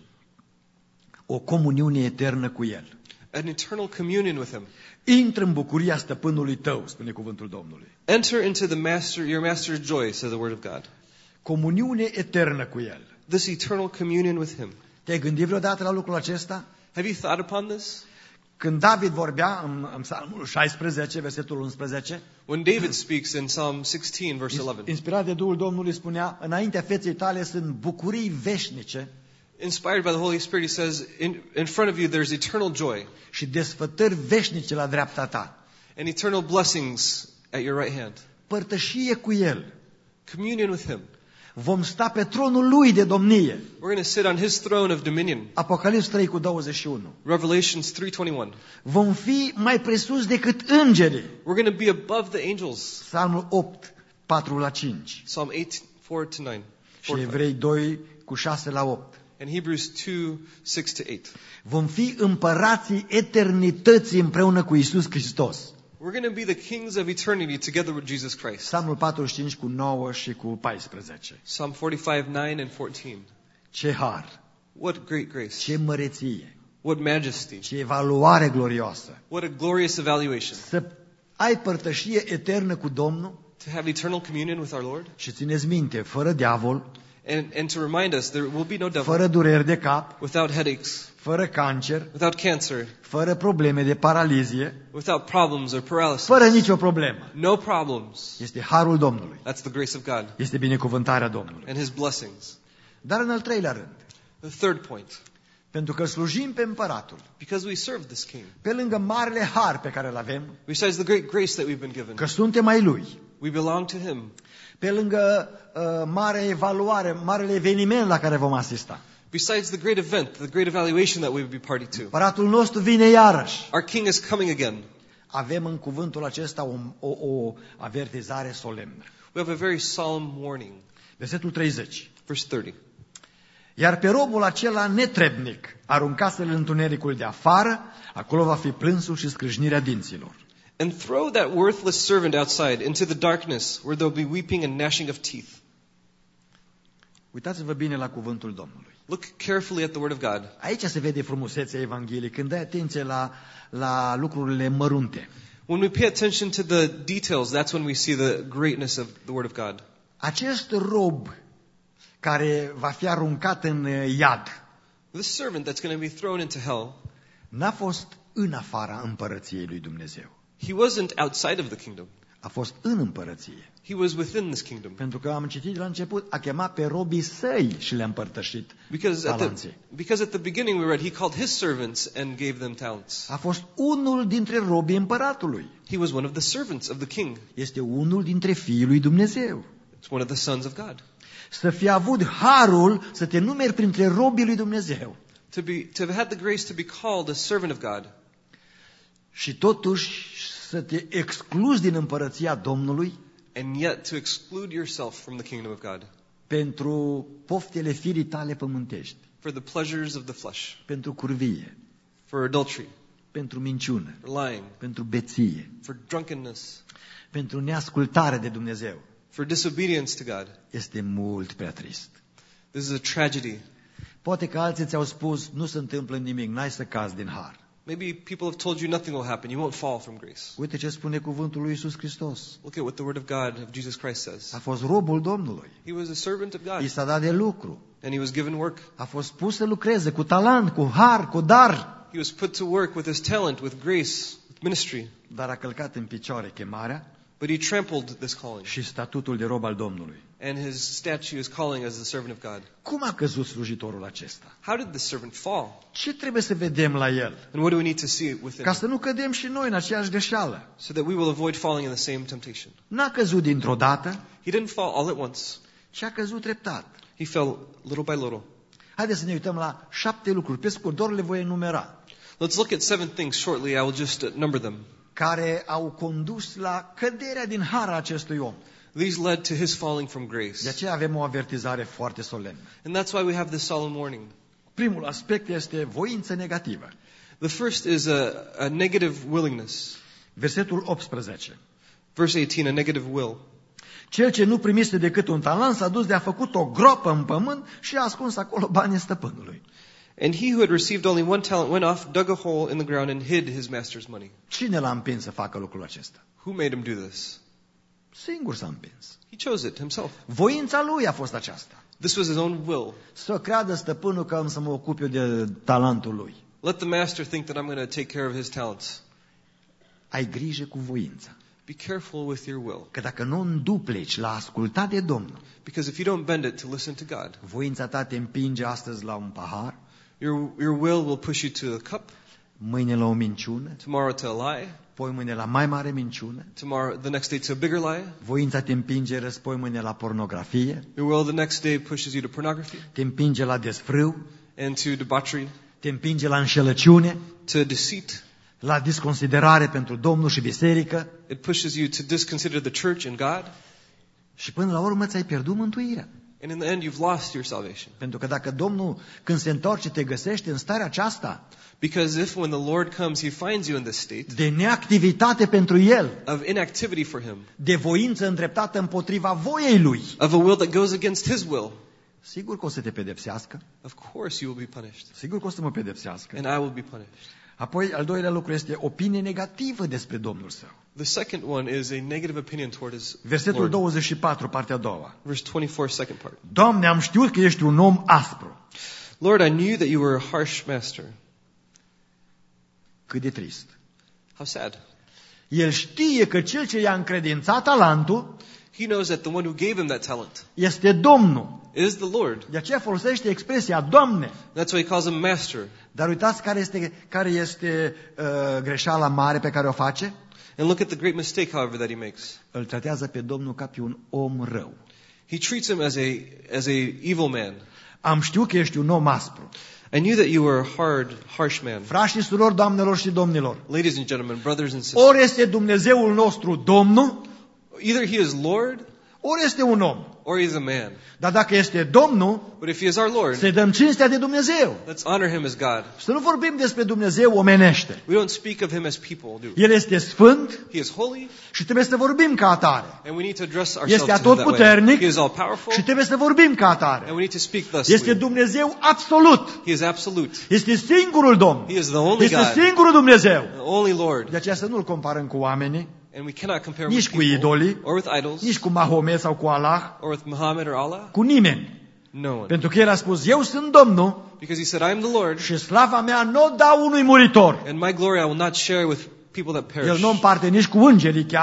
o comuniune eternă cu El. an eternal communion with Him. Intră în bucuria stăpânului tău, spune cuvântul Domnului. Enter into your master's joy, says the word of God. Comuniune eternă cu El. This eternal communion with Him. Te-ai gândit vreodată la lucrul acesta? Have you thought upon this? Când David vorbea în Psalmul 16, versetul 11, When David speaks in Psalm 16, verse 11, inspirat de Duhul Domnului, spunea, înaintea feței tale sunt bucurii veșnice inspired by the Holy Spirit, he says, in front of you there's eternal joy și desfătări veșnice la dreapta ta. and eternal blessings at your right hand. Părtășie cu El. Communion with Him. Vom sta pe tronul Lui de domnie. We're going to sit on His throne of dominion. Apocalips 3:21. Revelations 3:21. Vom fi mai presus decât îngerii. We're going to be above the angels. Psalmul 8, 4-5. Psalm 8, 4-9. Și Evrei 2, cu 6-8. And Hebrews 2, 6-8. Vom fi împărații eternității împreună cu Iisus Hristos. We're going to be the kings of eternity together with Jesus Christ. Psalmul 45 cu 9 și cu 14. Psalm 45, 9 and 14. Ce har, What great grace. ce măreție, What majesty. ce evaluare glorioasă. What a glorious evaluation. Să ai părtășie eternă cu Domnul To have eternal communion with our Lord. și țineți minte, fără diavol, And to remind us there will be no devil. fără dureri de cap, Without headaches. fără cancer, Without cancer. fără probleme de paralizie, Without problems or paralysis. fără nicio problemă. No problems. Este harul Domnului. That's the grace of God Este binecuvântarea Domnului. and His blessings. Dar în al treilea rând, The third point. pentru că slujim pe împăratul, Because we serve this King. pe lângă marele har pe care îl avem, Besides the great grace that we've been given. că suntem ai Lui, We belong to Him. pe lângă mare evaluare, marele eveniment la care vom asista. Besides the great event, the great evaluation that we will be party to. Împăratul nostru vine iarăși. Our King is coming again. Avem în cuvântul acesta o avertizare solemnă. We have a very solemn warning. Versetul 30. Verse 30. Iar pe robul acela netrebnic aruncați-l în întunericul de afară, acolo va fi plânsul și scrâșnirea dinților. And throw that worthless servant outside into the darkness, where there will be weeping and gnashing of teeth. Uitați-vă bine la cuvântul Domnului. Look carefully at the word of God. Aici se vede frumusețea Evangheliei, când dai atenție la lucrurile mărunte. When we pay attention to the details, that's when we see the greatness of the word of God. Acest rob care va fi aruncat în iad This servant that's going to be thrown into hell, n-a fost în afara împărăției lui Dumnezeu. he wasn't outside of the kingdom. A fost în împărăție. He was within this kingdom. Pentru că am citit de la început, a chemat pe robii săi și le-a împărtășit Because talanții. at the beginning we read, he called his servants and gave them talents. A fost unul dintre robii împăratului. He was one of the servants of the king. Este unul dintre fiii lui Dumnezeu. It's one of the sons of God. Să fi avut harul să te numeri printre robii lui Dumnezeu. To have had the grace to be called a servant of God. Și totuși să te excluzi din împărăția Domnului And yet to exclude yourself from the kingdom of God. pentru poftele firii tale pământești, For the pleasures of the flesh. pentru curvie, For adultery. pentru minciună, For lying. pentru beție, For drunkenness. pentru neascultare de Dumnezeu. For disobedience to God. Este mult prea trist. This is a tragedy. Poate că alții ți-au spus, nu se întâmplă nimic, n-ai să cazi din har. Maybe people have told you nothing will happen. You won't fall from grace. Uite ce spune cuvântul lui Iisus Hristos. Look at what the word of God, of Jesus Christ says. A fost robul Domnului. He was a servant of God. I s-a dat de lucru. And he was given work. A fost pus să lucreze cu talent, cu har, cu dar. He was put to work with his talent, with grace, with ministry. Dar a călcat în picioare chemarea But he trampled this calling. și statutul de rob al Domnului. And his statue is calling as the servant of God. Cum a căzut slujitorul acesta? How did this servant fall? Ce trebuie să vedem la el? And what do we need to see within Ca him? să nu cădem și noi în aceeași greșeală. So that we will avoid falling in the same temptation. N-a căzut dintr-o dată, He didn't fall all at once. ci a căzut treptat. He fell little by little. Haideți să ne uităm la 7 lucruri. Pe scurt, doar le voi enumera. Let's look at 7 things shortly. I will just number them. Care au condus la căderea din har a acestui om. These led to his falling from De grace. aceea avem o avertizare foarte solemnă. And that's why we have this solemn warning. Primul aspect este voință negativă. The first is a negative willingness. Versetul 18. Verse 18, a negative will. Cel ce nu primise decât un talent s-a dus de a făcut o groapă în pământ și a ascuns acolo banii stăpânului. And he who had received only one talent went off, dug a hole in the ground, and hid his master's money. Cine l-a împins să facă lucrul acesta? Who made him do this? Singur s-a împins. He chose it himself. Voința lui a fost aceasta. This was his own will. Să creadă stăpânul că am să mă ocup eu de talentul lui. Let the master think that I'm going to take care of his talents. Ai grijă cu voința. Be careful with your will. Că dacă nu îndupleci la asculta de Domnul, Because if you don't bend it to listen to God, voința ta te împinge astăzi la un pahar, your will will push you to the cup, mâine la o minciună, tomorrow to a lie, poi mâine la mai mare minciună, tomorrow, the next day to a bigger lie. voința te împinge răspoi mâine la pornografie, Your will the next day pushes you to pornography te împinge la desfrâu, and to debauchery, te împinge la înșelăciune, to deceit. la disconsiderare pentru Domnul și biserică It pushes you to disconsider the church and God. și până la urmă ți-ai pierdut mântuirea. And in the end, you've lost your salvation. Pentru că dacă Domnul, când se întoarce, te găsește în starea aceasta Because if when the Lord comes, he finds you in this state de neactivitate pentru El, of inactivity for him, de voință îndreptată împotriva voiei Lui, of a will that goes against his will, sigur că o să te pedepsească, of course you will be punished. sigur că o să mă pedepsească. And I will be punished. Apoi, al doilea lucru este opinie negativă despre Domnul său. The second one is a negative opinion toward his Versetul Lord. 24, partea a doua. Verse 24, second part. Doamne, am știut că ești un om aspru. Lord, I knew that you were a harsh master. Cât de trist. How sad. El știe că cel ce i-a încredințat talentul He knows that the one who gave him that talent este Domnul. is the Lord. De aceea folosește expresia Doamne. That's why he calls him master. Dar uitați care este greșeala mare pe care o face? And look at the great mistake, however, that he makes. Îl tratează pe Domnul ca pe un om rău. He treats him as a evil man. Am știut că ești un om aspru. I knew that you were a harsh man. Frați și surori, doamnelor și domnilor, Ladies and gentlemen, brothers and sisters. ori este Dumnezeul nostru Domnul, Either he is Lord ori este un om. or he is a man. Dar dacă este Domnul, But if he is our Lord, să-i dăm cinstea de Dumnezeu. let's honor him as God. Să nu vorbim despre Dumnezeu omenește. We don't speak of him as people do. El este sfânt He is holy, și trebuie să vorbim ca atare. and we need to address ourselves Este to him that way. atotputernic He is all powerful, și trebuie să vorbim ca atare. and we need to speak Este thusly. Dumnezeu absolut. He is absolute. Este singurul Domn. He is the only Este God, singurul Dumnezeu. the only Lord. De aceea să nu-L comparăm cu oamenii, And we cannot compare nici with cu idolii, people, or with idols, nici cu Mahomet sau cu Allah, or with Muhammad or Allah. cu nimeni. No one. Pentru că El a spus, eu sunt Domnul Because he said, I am the Lord, și slava mea nu o dau unui muritor. and my glory I will not share with people that El perish. nu împarte nici cu îngerii chiar,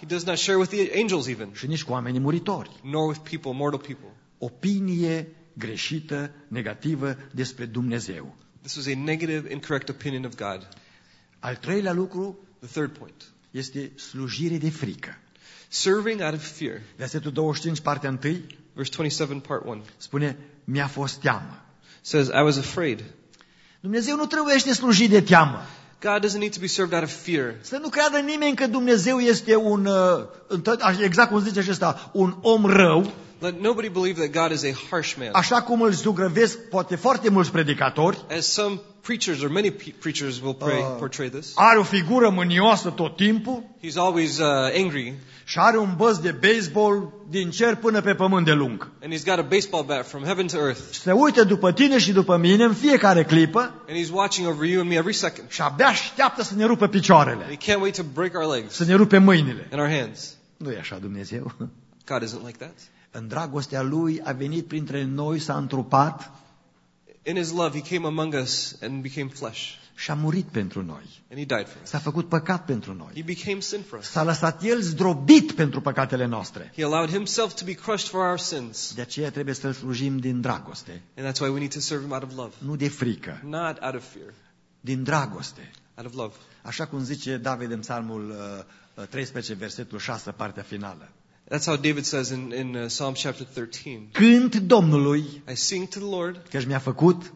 He does not share with the angels even, și nici cu oamenii muritori. nor with people, mortal people. Opinie greșită, negativă despre Dumnezeu. This was a negative, incorrect opinion of God. Al treilea lucru The third point. este slujire de frică. Serving out of fear. Versetul 25, partea 1, Verse 27, part 1. spune, mi-a fost teamă. Says, I was afraid. Dumnezeu nu trebuie slujit de teamă. God doesn't need to be served out of fear. Să nu creadă nimeni că Dumnezeu este exact cum zice acesta, un om rău, Let nobody believe that God is a harsh man. așa cum îl zugrăvesc poate foarte mulți predicatori, As some preachers or many preachers will portray this. are o figură mânioasă tot timpul He's always angry, și are un băț de baseball din cer până pe pământ de lung. and he's got a baseball bat from heaven to earth, Și se uită după tine și după mine în fiecare clipă and he's watching over you and me every second. și abia așteaptă să ne rupă picioarele, And he can't wait to break our legs să ne rupe mâinile. and our hands. Nu e așa Dumnezeu. God isn't like that. În dragostea Lui a venit printre noi, s-a întrupat In his love, he came among us and became flesh, și a murit pentru noi. and he died for us. S-a făcut păcat pentru noi. He became sin for us. S-a lăsat El zdrobit pentru păcatele noastre. He allowed himself to be crushed for our sins. De aceea trebuie să-L slujim din dragoste, And that's why we need to serve him out of love. nu de frică, Not out of fear, din dragoste. out of love. Așa cum zice David în Psalmul 13, versetul 6, partea finală. That's how David says in Psalm chapter 13. Cânt Domnului, I sing to the Lord căci mi-a făcut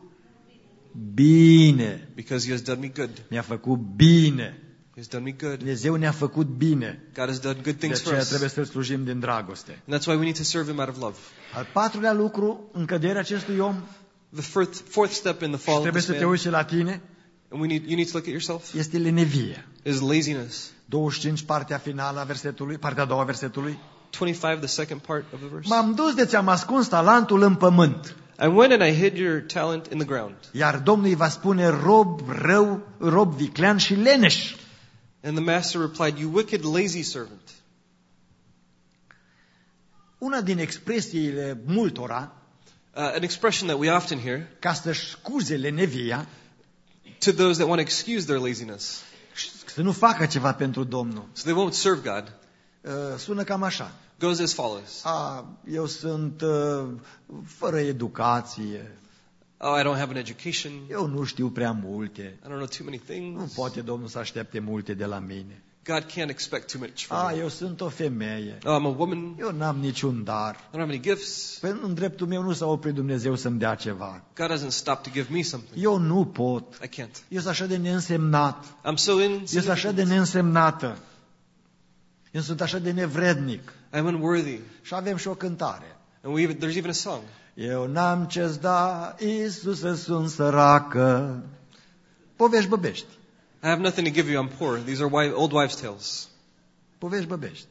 bine. because he has done me good. Mi-a făcut bine. He has done me good. Dumnezeu ne-a făcut bine. God has done good De things for aceea us. trebuie să-L slujim din dragoste. And that's why we need to serve him out of love. Al patrulea lucru, în căderea acestui om, The fourth step in the și fall of trebuie this să te man, uiți la tine, and you need to look at yourself, este lenevie. is laziness. 25, partea finală a versetului, partea a doua a versetului. 25, the second part of the verse. M-am dus de ți-am ascuns talentul în pământ. I went and I hid your talent in the ground. Iar Domnul îi va spune rob rău, rob viclean și leneș. And the master replied, you wicked, lazy servant. Una din expresiile multora, An expression that we often hear ca să-și scuze lenevia, to those that want to excuse their laziness, să nu facă ceva pentru Domnul, so they won't serve God, sună cam așa. goes as follows. Eu sunt fără educație, Oh, I don't have an education. eu nu știu prea multe, I don't know too many things. nu poate Domnul să aștepte multe de la mine. God can't expect too much from me. Eu sunt o femeie, Oh, I'm a woman. I eu n-am niciun dar. don't have any gifts. În dreptul meu nu s-a oprit Dumnezeu să-mi dea ceva. God hasn't stopped to give me something. Eu nu pot. I can't. Eu sunt așa de neînsemnat. I'm so Eu sunt așa de insignificant. neînsemnată. Eu sunt așa de nevrednic. I'm unworthy. Și avem și o cântare. And there's even a song. Eu n-am ce-ți da, Iisuse, sunt săracă. Povești băbești. I have nothing to give you. I'm poor. These are old wives' tales. Povești băbești.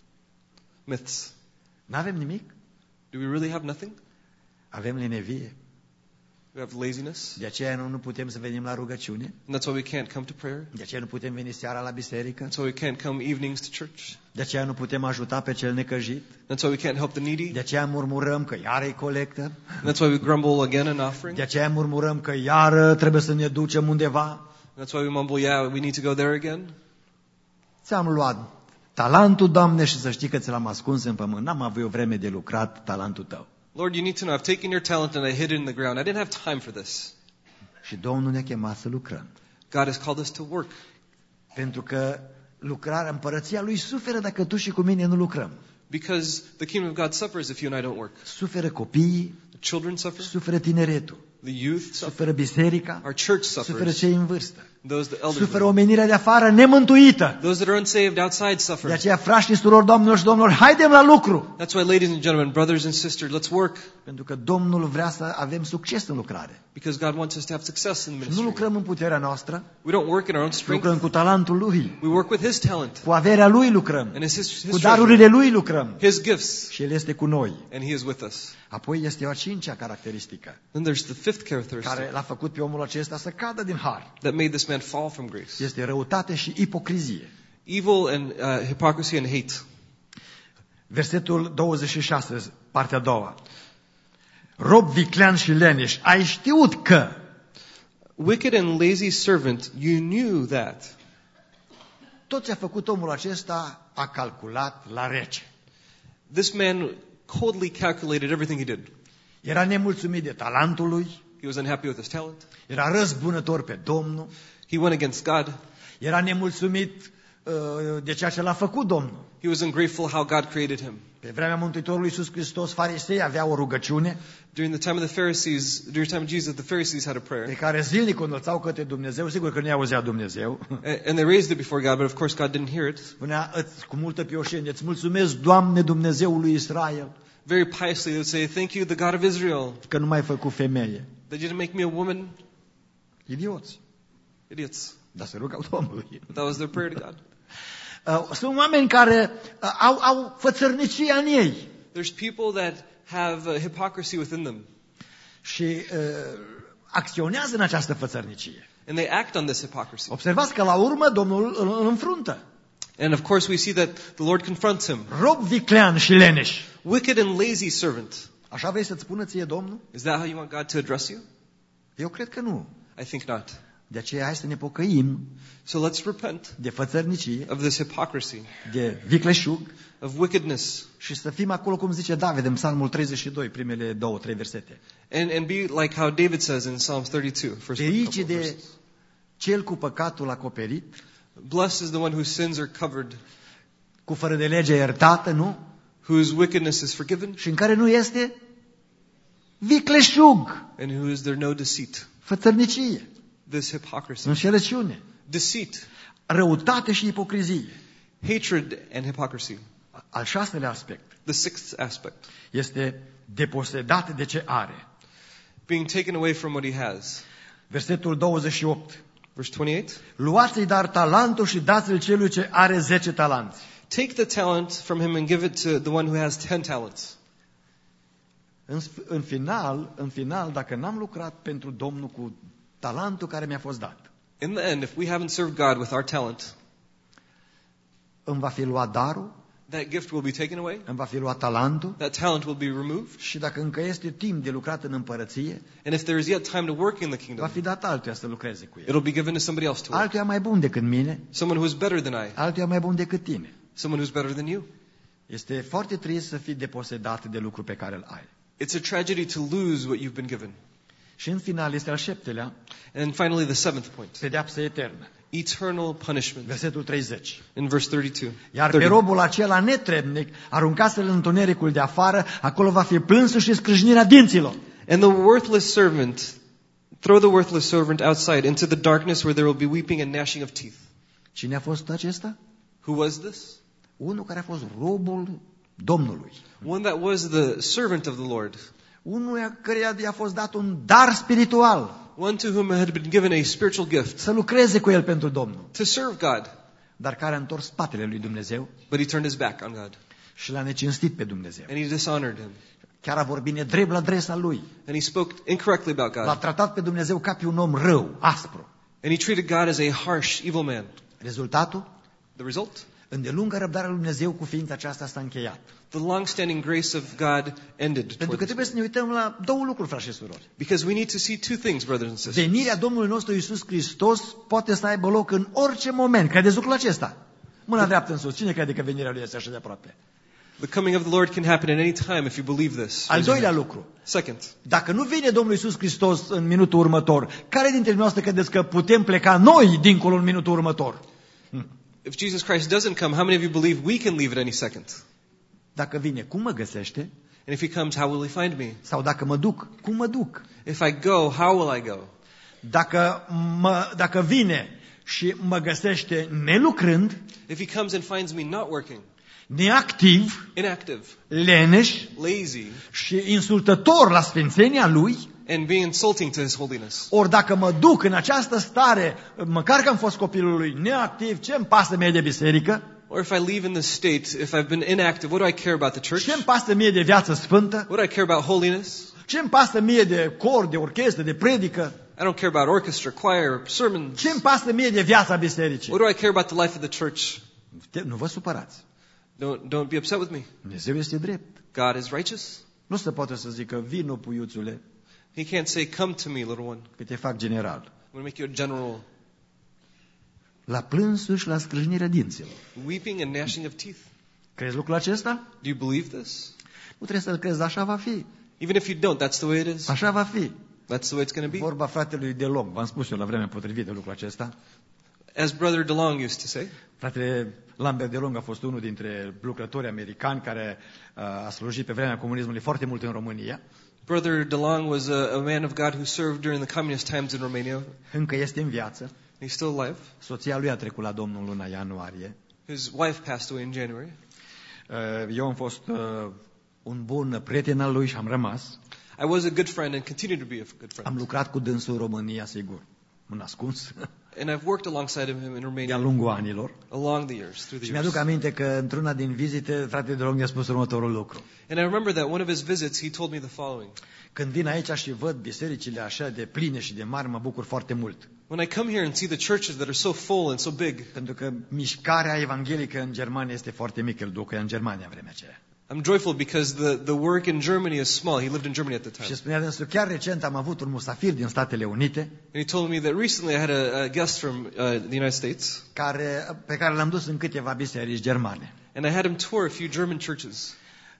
Myths. N-avem nimic? Do we really have nothing? Avem lenevie. We have laziness. De aceea nu putem să venim la rugăciune. And that's why we can't come to prayer. De aceea nu putem veni seara la biserică. That's why we can't come evenings to church. De aceea nu putem ajuta pe cel necăjit. That's why we can't help the needy. De aceea murmurăm că iară e colectă. That's why we grumble again in offering. De aceea murmurăm că iară trebuie să ne ducem undeva. That's why we mumble, yeah, we need to go there again. Ți-am luat talentul, Doamne, și să știi că ți l-am ascuns în pământ. N-am avut o vreme de lucrat talentul tău. Lord, you need to know, I've taken your talent and I hid it in the ground. I didn't have time for this. Și Domnul ne-a chemat să lucrăm. God has called us to work. Pentru că lucrarea, împărăția Lui suferă dacă tu și cu mine nu lucrăm. Because the kingdom of God suffers if you and I don't work. Suferă copiii, The children suffer. suferă tineretul, The youth suffer. suferă biserica, Our church suferă suffers. cei în vârstă. Those the elders. Suferă omenirea de afară nemântuită. Those that are unsaved outside De suffer. aceea, frați și surori, doamnelor și domnilor, haidem la lucru! That's why, ladies and gentlemen, brothers and sisters, let's work. Pentru că Domnul vrea să avem succes în lucrare. Because God wants us to have success in Și nu ministry. lucrăm în puterea noastră, We don't work in our own strength. lucrăm cu talentul Lui, We work with His talent. cu averea Lui lucrăm, And His cu treasure. darurile Lui lucrăm. His gifts. Și El este cu noi. And He is with us. Apoi este o a cincea caracteristică Then there's the fifth characteristic care l-a făcut pe omul acesta să cadă din har. that made this man fall from grace. Este răutate și ipocrizie. Evil and hypocrisy and hate. Versetul 26, partea a doua. Rob viclean și leneș, ai știut că. Wicked and lazy servant, you knew that. tot ce a făcut omul acesta a calculat la rece. This man coldly calculated everything he did. Era nemulțumit de talentul lui, He was unhappy with his talent. era răzbunător pe Domnul, He went against God. era nemulțumit de ceea ce l-a făcut Domnul. He was ungrateful how God created him. Pe vremea Mântuitorului Iisus Hristos, farisei aveau o rugăciune During the time of the Pharisees, during the time of Jesus, the Pharisees had a pe prayer. care zilnic o înălțau către Dumnezeu, sigur că nu i-auzea Dumnezeu. And they raised it before God, but of course God didn't hear it. Spunea cu multă pioșenie, îți mulțumesc, Doamne, Dumnezeul lui Israel, Very piously, they would say, "Thank you, the God of Israel, că nu m-ai făcut femeie. that you didn't make me a woman." Idioți. Idiots. Dar se rugau Domnului. That was their prayer to God. Sunt oameni care au fățărnicia în ei There's people that have hypocrisy within them, și acționează în această fățărnicie. and they act on this hypocrisy. Observați că la urmă Domnul îl înfruntă. And of course, we see that the Lord confronts him. Rob viclean și leneș. Wicked and lazy servant. Așa vrei să-ți spună ție Domnul? Is that how you want God to address you? Eu cred că nu. I think not. De aceea hai să ne pocăim So let's repent de fățărnicie, of this hypocrisy, de vicleșug of wickedness, și să fim acolo, cum zice David în Psalmul 32, primele 2-3 versete. and be like how David says in Psalms 32, first Ferice couple of de verses. cel cu păcatul acoperit, Blessed is the one whose sins are covered, cu fără de lege iertată, nu? whose wickedness is forgiven, Și în care nu este vicleșug, and who is there no deceit. fățărnicie, This hypocrisy, înșelăciune, deceit, răutate și ipocrizie. hatred, and hypocrisy. Al șaselea aspect The sixth aspect, este deposedat de ce are. being taken away from what he has. Versetul 28. Verse 28. Luați-i dar talentul și dați-l celui ce are 10 talanți. Take the talent from him and give it to the one who has 10 talents. În final, dacă n-am lucrat pentru Domnul cu talentul care mi-a fost dat, In the end, if we haven't served God with our talent, îmi va fi luat darul, that gift will be taken away. îmi va fi luat talentul That talent will be removed. și dacă încă este timp de lucrat în împărăție, And if there is yet time to work in the va kingdom, fi dat altuia să lucreze cu el. it'll be given to somebody else to work. Altuia mai bun decât mine, Someone who is better than I. altuia mai bun decât tine. Someone who's better than you. Este foarte trist să fii deposedat de lucru pe care îl ai. It's a tragedy to lose what you've been given. Și în final este al 7-lea, And finally, the seventh point. pedeapsă eternă. Eternal punishment. Versetul 30. In verse 32. Iar pe robul acela netrebnic, aruncați-l în întunericul de afară, acolo va fi plânsul și scrâșnirea dinților. And the worthless servant, throw the worthless servant outside into the darkness where there will be weeping and gnashing of teeth. Cine a fost acesta? Who was this? Unul care a fost robul Domnului. One that was the servant of the Lord. Unul căreia i-a fost dat un dar spiritual. One to whom had been given a spiritual gift Să lucreze cu el pentru Domnul. to serve God. Dar care a întors spatele lui Dumnezeu But he turned his back on God. și l-a necinstit pe Dumnezeu. And he dishonored him. Chiar a vorbit nedrept la adresa lui. And he spoke incorrectly about L-a God. tratat pe Dumnezeu ca pe un om rău, aspru. And he treated God as a harsh, evil man. Rezultatul? The result? Îndelungă răbdarea lui Dumnezeu cu ființa aceasta s-a încheiat. The long-standing grace of God ended. Pentru că Toward trebuie să ne uităm la două lucruri, frați și surori. Because we need to see two things, brothers and sisters. Venirea Domnului nostru Iisus Hristos poate să aibă loc în orice moment. Credeți lucrul acesta? Mâna dreaptă în sus. Cine crede că venirea lui este așa de aproape? The coming of the Lord can happen at any time if you believe this. Al doilea lucru. Second, Dacă nu vine Domnul Iisus Hristos în minutul următor, care dintre noastre credeți că putem pleca noi dincolo în minutul următor? if Jesus Christ doesn't come, how many of you believe we can leave at any second? Dacă vine, cum mă găsește? And if he comes, how will he find me? Sau dacă mă duc, cum mă duc? If I go, how will I go? Dacă vine și mă găsește nelucrând, If he comes and finds me not working, neactiv, inactive, leneș lazy, și insultător la sfințenia lui, and being insulting to his holiness, ori dacă mă duc în această stare, măcar că am fost copilul lui, neactiv, ce-mi pasă mie de biserică? or if I leave in this state, if I've been inactive, what do I care about the church? Ce-mi pasă mie de viață sfântă? What do I care about holiness? Ce-mi pasă mie de cor, de orchestră, de predică? I don't care about orchestra, choir, sermons. Ce-mi pasă mie de viața bisericii? What do I care about the life of the church? Nu vă supărați. Don't be upset with me. Dumnezeu este drept. God is righteous. Nu se poate să zică, vino puiuțule, He can't say, come to me, little one. că te fac general. I'm going to make you a general. la plânsul și la scrâșnirea dinților. Weeping and gnashing of teeth. Crezi lucrul acesta? Do you believe this? Nu trebuie să-l crezi, așa va fi. Even if you don't, that's the way it is. Așa va fi. That's the way it's going to be. Vorba fratelui DeLong, v-am spus eu la vremea potrivită lucrul acesta. As Brother DeLong used to say, Fratele Lambert DeLong a fost unul dintre lucrători americani care a slujit pe vremea comunismului foarte mult în România. Brother DeLong was a man of God who served during the communist times in Romania. Încă este în viață. He's still alive. Soția lui a trecut la Domnul în luna ianuarie. His wife passed away in January. Eu am fost un bun prieten al lui și am rămas. I was a good friend and continue to be a good friend. Am lucrat cu dânsul în România, sigur, în ascuns, And I've worked alongside of him in de-a Romania lungul anilor. along the years, through the Și years. mi-aduc aminte că într-una din vizite, fratele DeLong mi-a spus următorul lucru. And I remember that one of his visits, he told me the following. Când vin aici și văd bisericile așa de pline și de mari, mă bucur foarte mult. When I come here and see the churches that are so full and so big, Pentru că mișcarea evanghelică în Germania este foarte mică, îl duc în Germania în vremea aceea. I'm joyful because the work in Germany is small. He lived in Germany at the Și time. spunea dânsul, chiar recent am avut un musafir din Statele Unite, And he told me that recently I had a guest from the United States, pe care l-am dus în câteva biserici germane. and I had him tour a few German churches.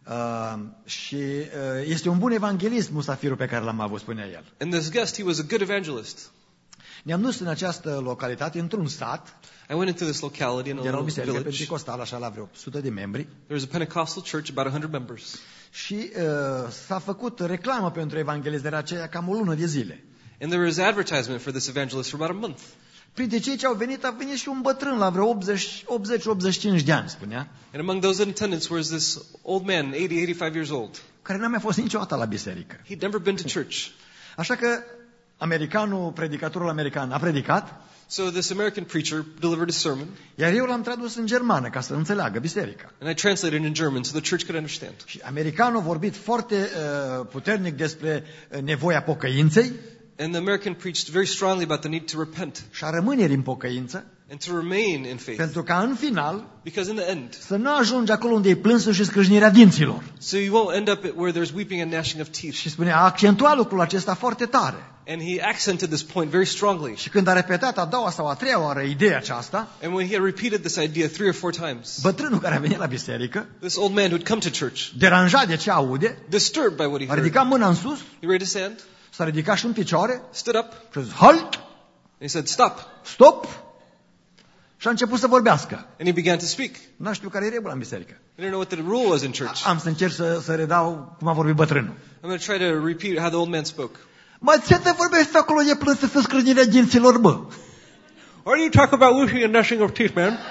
Este un bun evanghelist, musafirul pe care l-am avut, spunea el. And this guest, he was a good evangelist. Ne-am dus în această localitate, într-un sat, I went into this locality in a era o little biserică village. pentecostală, așa la vreo 100 de membri, There was a Pentecostal church, about 100 members. și s-a făcut reclamă pentru evangelizarea aceea cam o lună de zile. And there was advertisement for this evangelist for about a month. Printre cei ce au venit, a venit și un bătrân la vreo 80-85 de ani, spunea, And among those in attendance was this old man, 80, 85 years old. care n-a mai fost niciodată la biserică. He'd never been to church. Așa că predicatorul american a predicat, So this American preacher delivered a sermon, iar eu l-am tradus în germană ca să înțeleagă biserica. and I translated it in German so the church could understand. Și americanul a vorbit foarte puternic despre nevoia pocăinței And the American preached very strongly about the need to repent și a rămânerii în pocăință, and to remain in faith. pentru ca în final Because in the end, să nu ajungi acolo unde e plânsul și scrâșnirea dinților. so you won't end up where there's weeping and gnashing of teeth. Și spunea, a accentuat lucrul acesta foarte tare. And he accented this point very strongly. Și când a repetat a doua sau a treia oară ideea aceasta, And when he had repeated this idea 3 or 4 times, bătrânul care a venit la biserică, this old man who'd come to church, deranjat de ce aude, disturbed by what he a heard, ridicat mâna în sus, he raised his hand, s-a ridicat și în picioare stood up, și a zis, halt, and he said, "Stop." stop, și a început să vorbească. And he began to speak. Nu știu care e regula în biserică. I didn't know what the rule was in church. Am să încerc să redau cum a vorbit bătrânul. I'm going to try to repeat how the old man spoke. Mă, ce te vorbești acolo de plâns să scrâșnirea dinților, bă? Why do you talk about weeping and gnashing of teeth, man?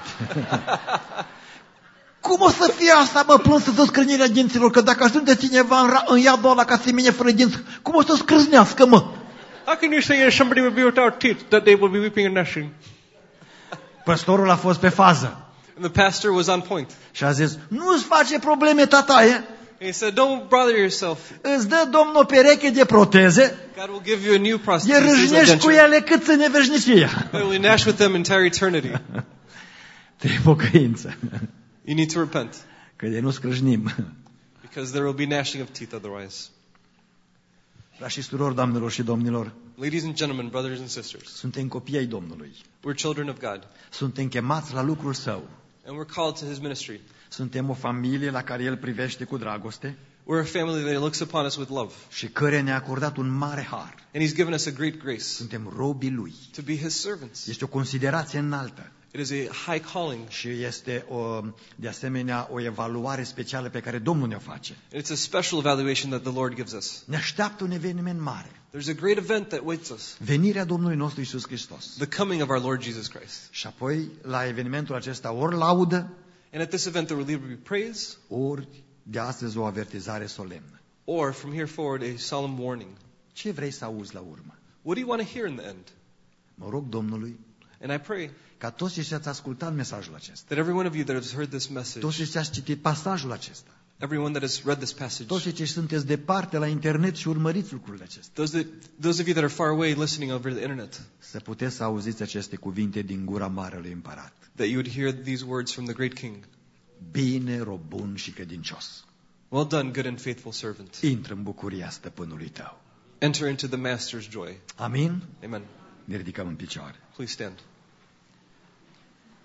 Cum o să fie asta, mă, plâns să scrâșnirea dinților? Că dacă ajunge cineva în iadul ăla ca să mine fără dinți, cum o să scrâșnească, mă? How can you say somebody will be without teeth, that they will be weeping and gnashing? Păstorul a fost pe fază And the pastor was on point. și a zis, nu-ți face probleme, tataie, He said, "Don't bother yourself. îți dă Domnul o pereche de proteze, God will give you a new e prosthesis, a râșnești cu denture, ele cât în neveșnicia. that will gnash with them entire eternity." Trebuie pocăință, You need to repent, că de nu scrâșnim. because there will be gnashing of teeth otherwise. Frați și surori, doamnelor și domnilor, Ladies and gentlemen, brothers and sisters, suntem copii ai Domnului. we're children of God, Suntem chemați la lucrul Său. and we're called to His ministry. Suntem o familie la care El privește cu dragoste We're a family that looks upon us with love, și care ne-a acordat un mare har. and He's given us a great grace Suntem robii Lui. to be His servants. Este o considerație înaltă It is a high calling. și este de asemenea o evaluare specială pe care Domnul ne-o face. It's a special evaluation that the Lord gives us. Ne așteaptă un eveniment mare. There's a great event that waits us, Venirea Domnului nostru Iisus Hristos. the coming of our Lord Jesus Christ. Și apoi, la evenimentul acesta, ori laudă, And at this event there will either be praise, ori de astăzi o avertizare solemnă. or from here forward a solemn warning. Ce vrei să auzi la urmă? What do you want to hear in the end? Mă rog Domnului And I pray ca toți cei ce ați ascultat mesajul acesta, that every one of you that has heard this message, toți cei ce ați citit pasajul acesta, everyone that has read this passage, toți cei ce sunteți departe la internet și urmăriți lucrurile acestea, those of you that are far away listening over the internet, să puteți să auziți aceste cuvinte din gura Marelui Împărat. that you would hear these words from the great King. Bine, rob bun și credincios. Well done, good and faithful servant. Intră în bucuria stăpânului tău. Enter into the Master's joy. Amin? Amen. Ne ridicăm în picioare. Please stand.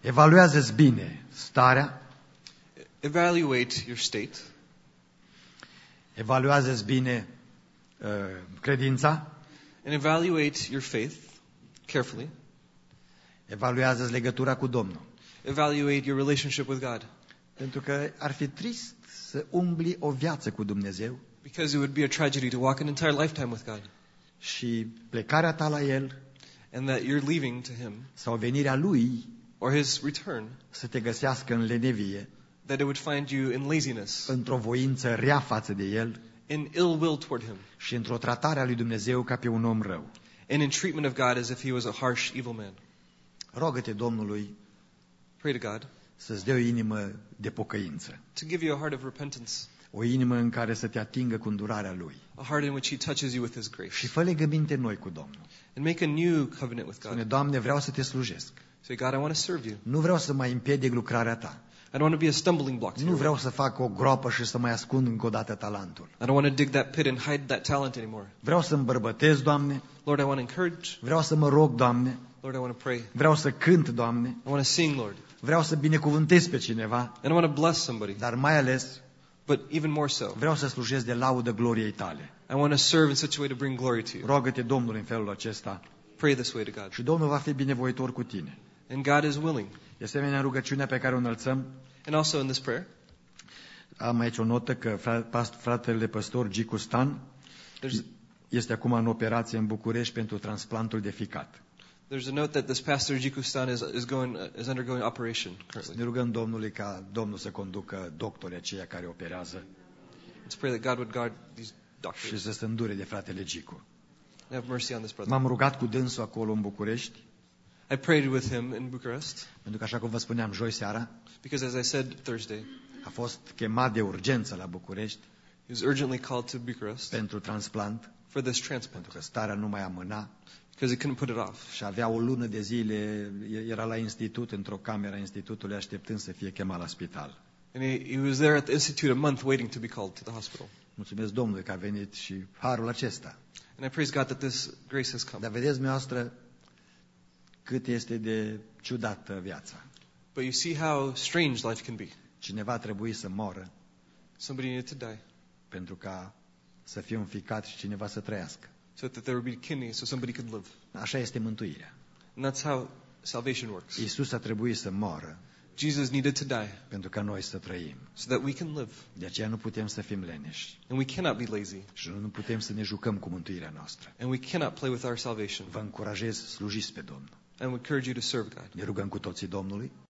Evaluează-ți bine starea, Evaluate your state. evaluează-ți bine credința, And evaluate your faith carefully. evaluează-ți legătura cu Domnul. Evaluate your relationship with God. Pentru că ar fi trist să umbli o viață cu Dumnezeu Because it would be a tragedy to walk an entire lifetime with God. și plecarea ta la El And that you're leaving to Him, sau venirea Lui or His return, să te găsească în lenevie, that it would find you in laziness, într-o voință rea față de El in ill will toward Him, și într-o tratare a lui Dumnezeu ca pe un om rău. and in treatment of God as if He was a harsh, evil man. Rogă-te Domnului Pray to God să-ți dea o inimă de pocăință, to give you a heart of repentance, o inimă în care să te atingă cu îndurarea Lui. a heart in which He touches you with His Și grace. fă legăminte noi cu Domnul. And make a new covenant with Spune, God. Doamne, vreau să te slujesc. Say, God, I want to serve you. Nu vreau să mai împiedic lucrarea ta. I don't want to be a stumbling block to Nu you. vreau să fac o groapă și să mai ascund încă o dată talentul. I don't want to dig that pit and hide that talent anymore. Vreau să îmbărbătez, Doamne. Lord, I want to encourage. Vreau să mă rog, Doamne. Lord, I want to pray. Vreau să cânt, Doamne. I want to sing, Lord. Vreau să binecuvântez pe cineva. And I want to bless somebody. Dar mai ales But even more so, vreau să slujesc de laudă gloriei tale. I want to serve in such a way to bring glory to you. Rogă-te Domnul în felul acesta Pray this way to God. și Domnul va fi binevoitor cu tine. And God is willing. De asemenea, rugăciunea pe care o înălțăm, And also in this prayer, am aici o notă că fratele păstor Gicu Stan este acum în operație în București pentru transplantul de ficat. there's a note that this pastor Jiku Stan is undergoing operation Ne currently. rugăm Domnului ca Domnul să conducă doctorii aceia care operează Let's pray that God would guard these și doctors să se îndure de fratele Gicu. and have mercy on this brother. M-am rugat cu dânsul acolo în București, I prayed with him in Bucharest pentru că, așa cum vă spuneam, joi seara because, as I said Thursday, a fost chemat de urgență la București he was urgently called to Bucharest pentru transplant, for this transplant pentru că starea nu mai amâna because he couldn't put it off. și avea o lună de zile, era la institut, într-o cameră a institutului, așteptând să fie chemat la spital. And he was there at the institute a month waiting to be called to the hospital. Mulțumesc Domnului că a venit și harul acesta. And I praise God that this grace has come. Dar vedeți, dumneavoastră, cât este de ciudată viața. But you see how strange life can be. Cineva trebuie să moară Somebody needed to die pentru ca să fie un ficat și cineva să trăiască. so that there would be kidney so somebody could live. Așa este mântuirea. And that's how salvation works. Iisus a trebuit să moară Jesus needed to die pentru ca noi să trăim. so that we can live. De aceea nu putem să fim leneși And we cannot be lazy. și nu putem să ne jucăm cu mântuirea noastră. And we cannot play with our salvation. Vă încurajez, slujiți pe Domnul. I would encourage you to serve God. Ne rugăm cu toții Domnului.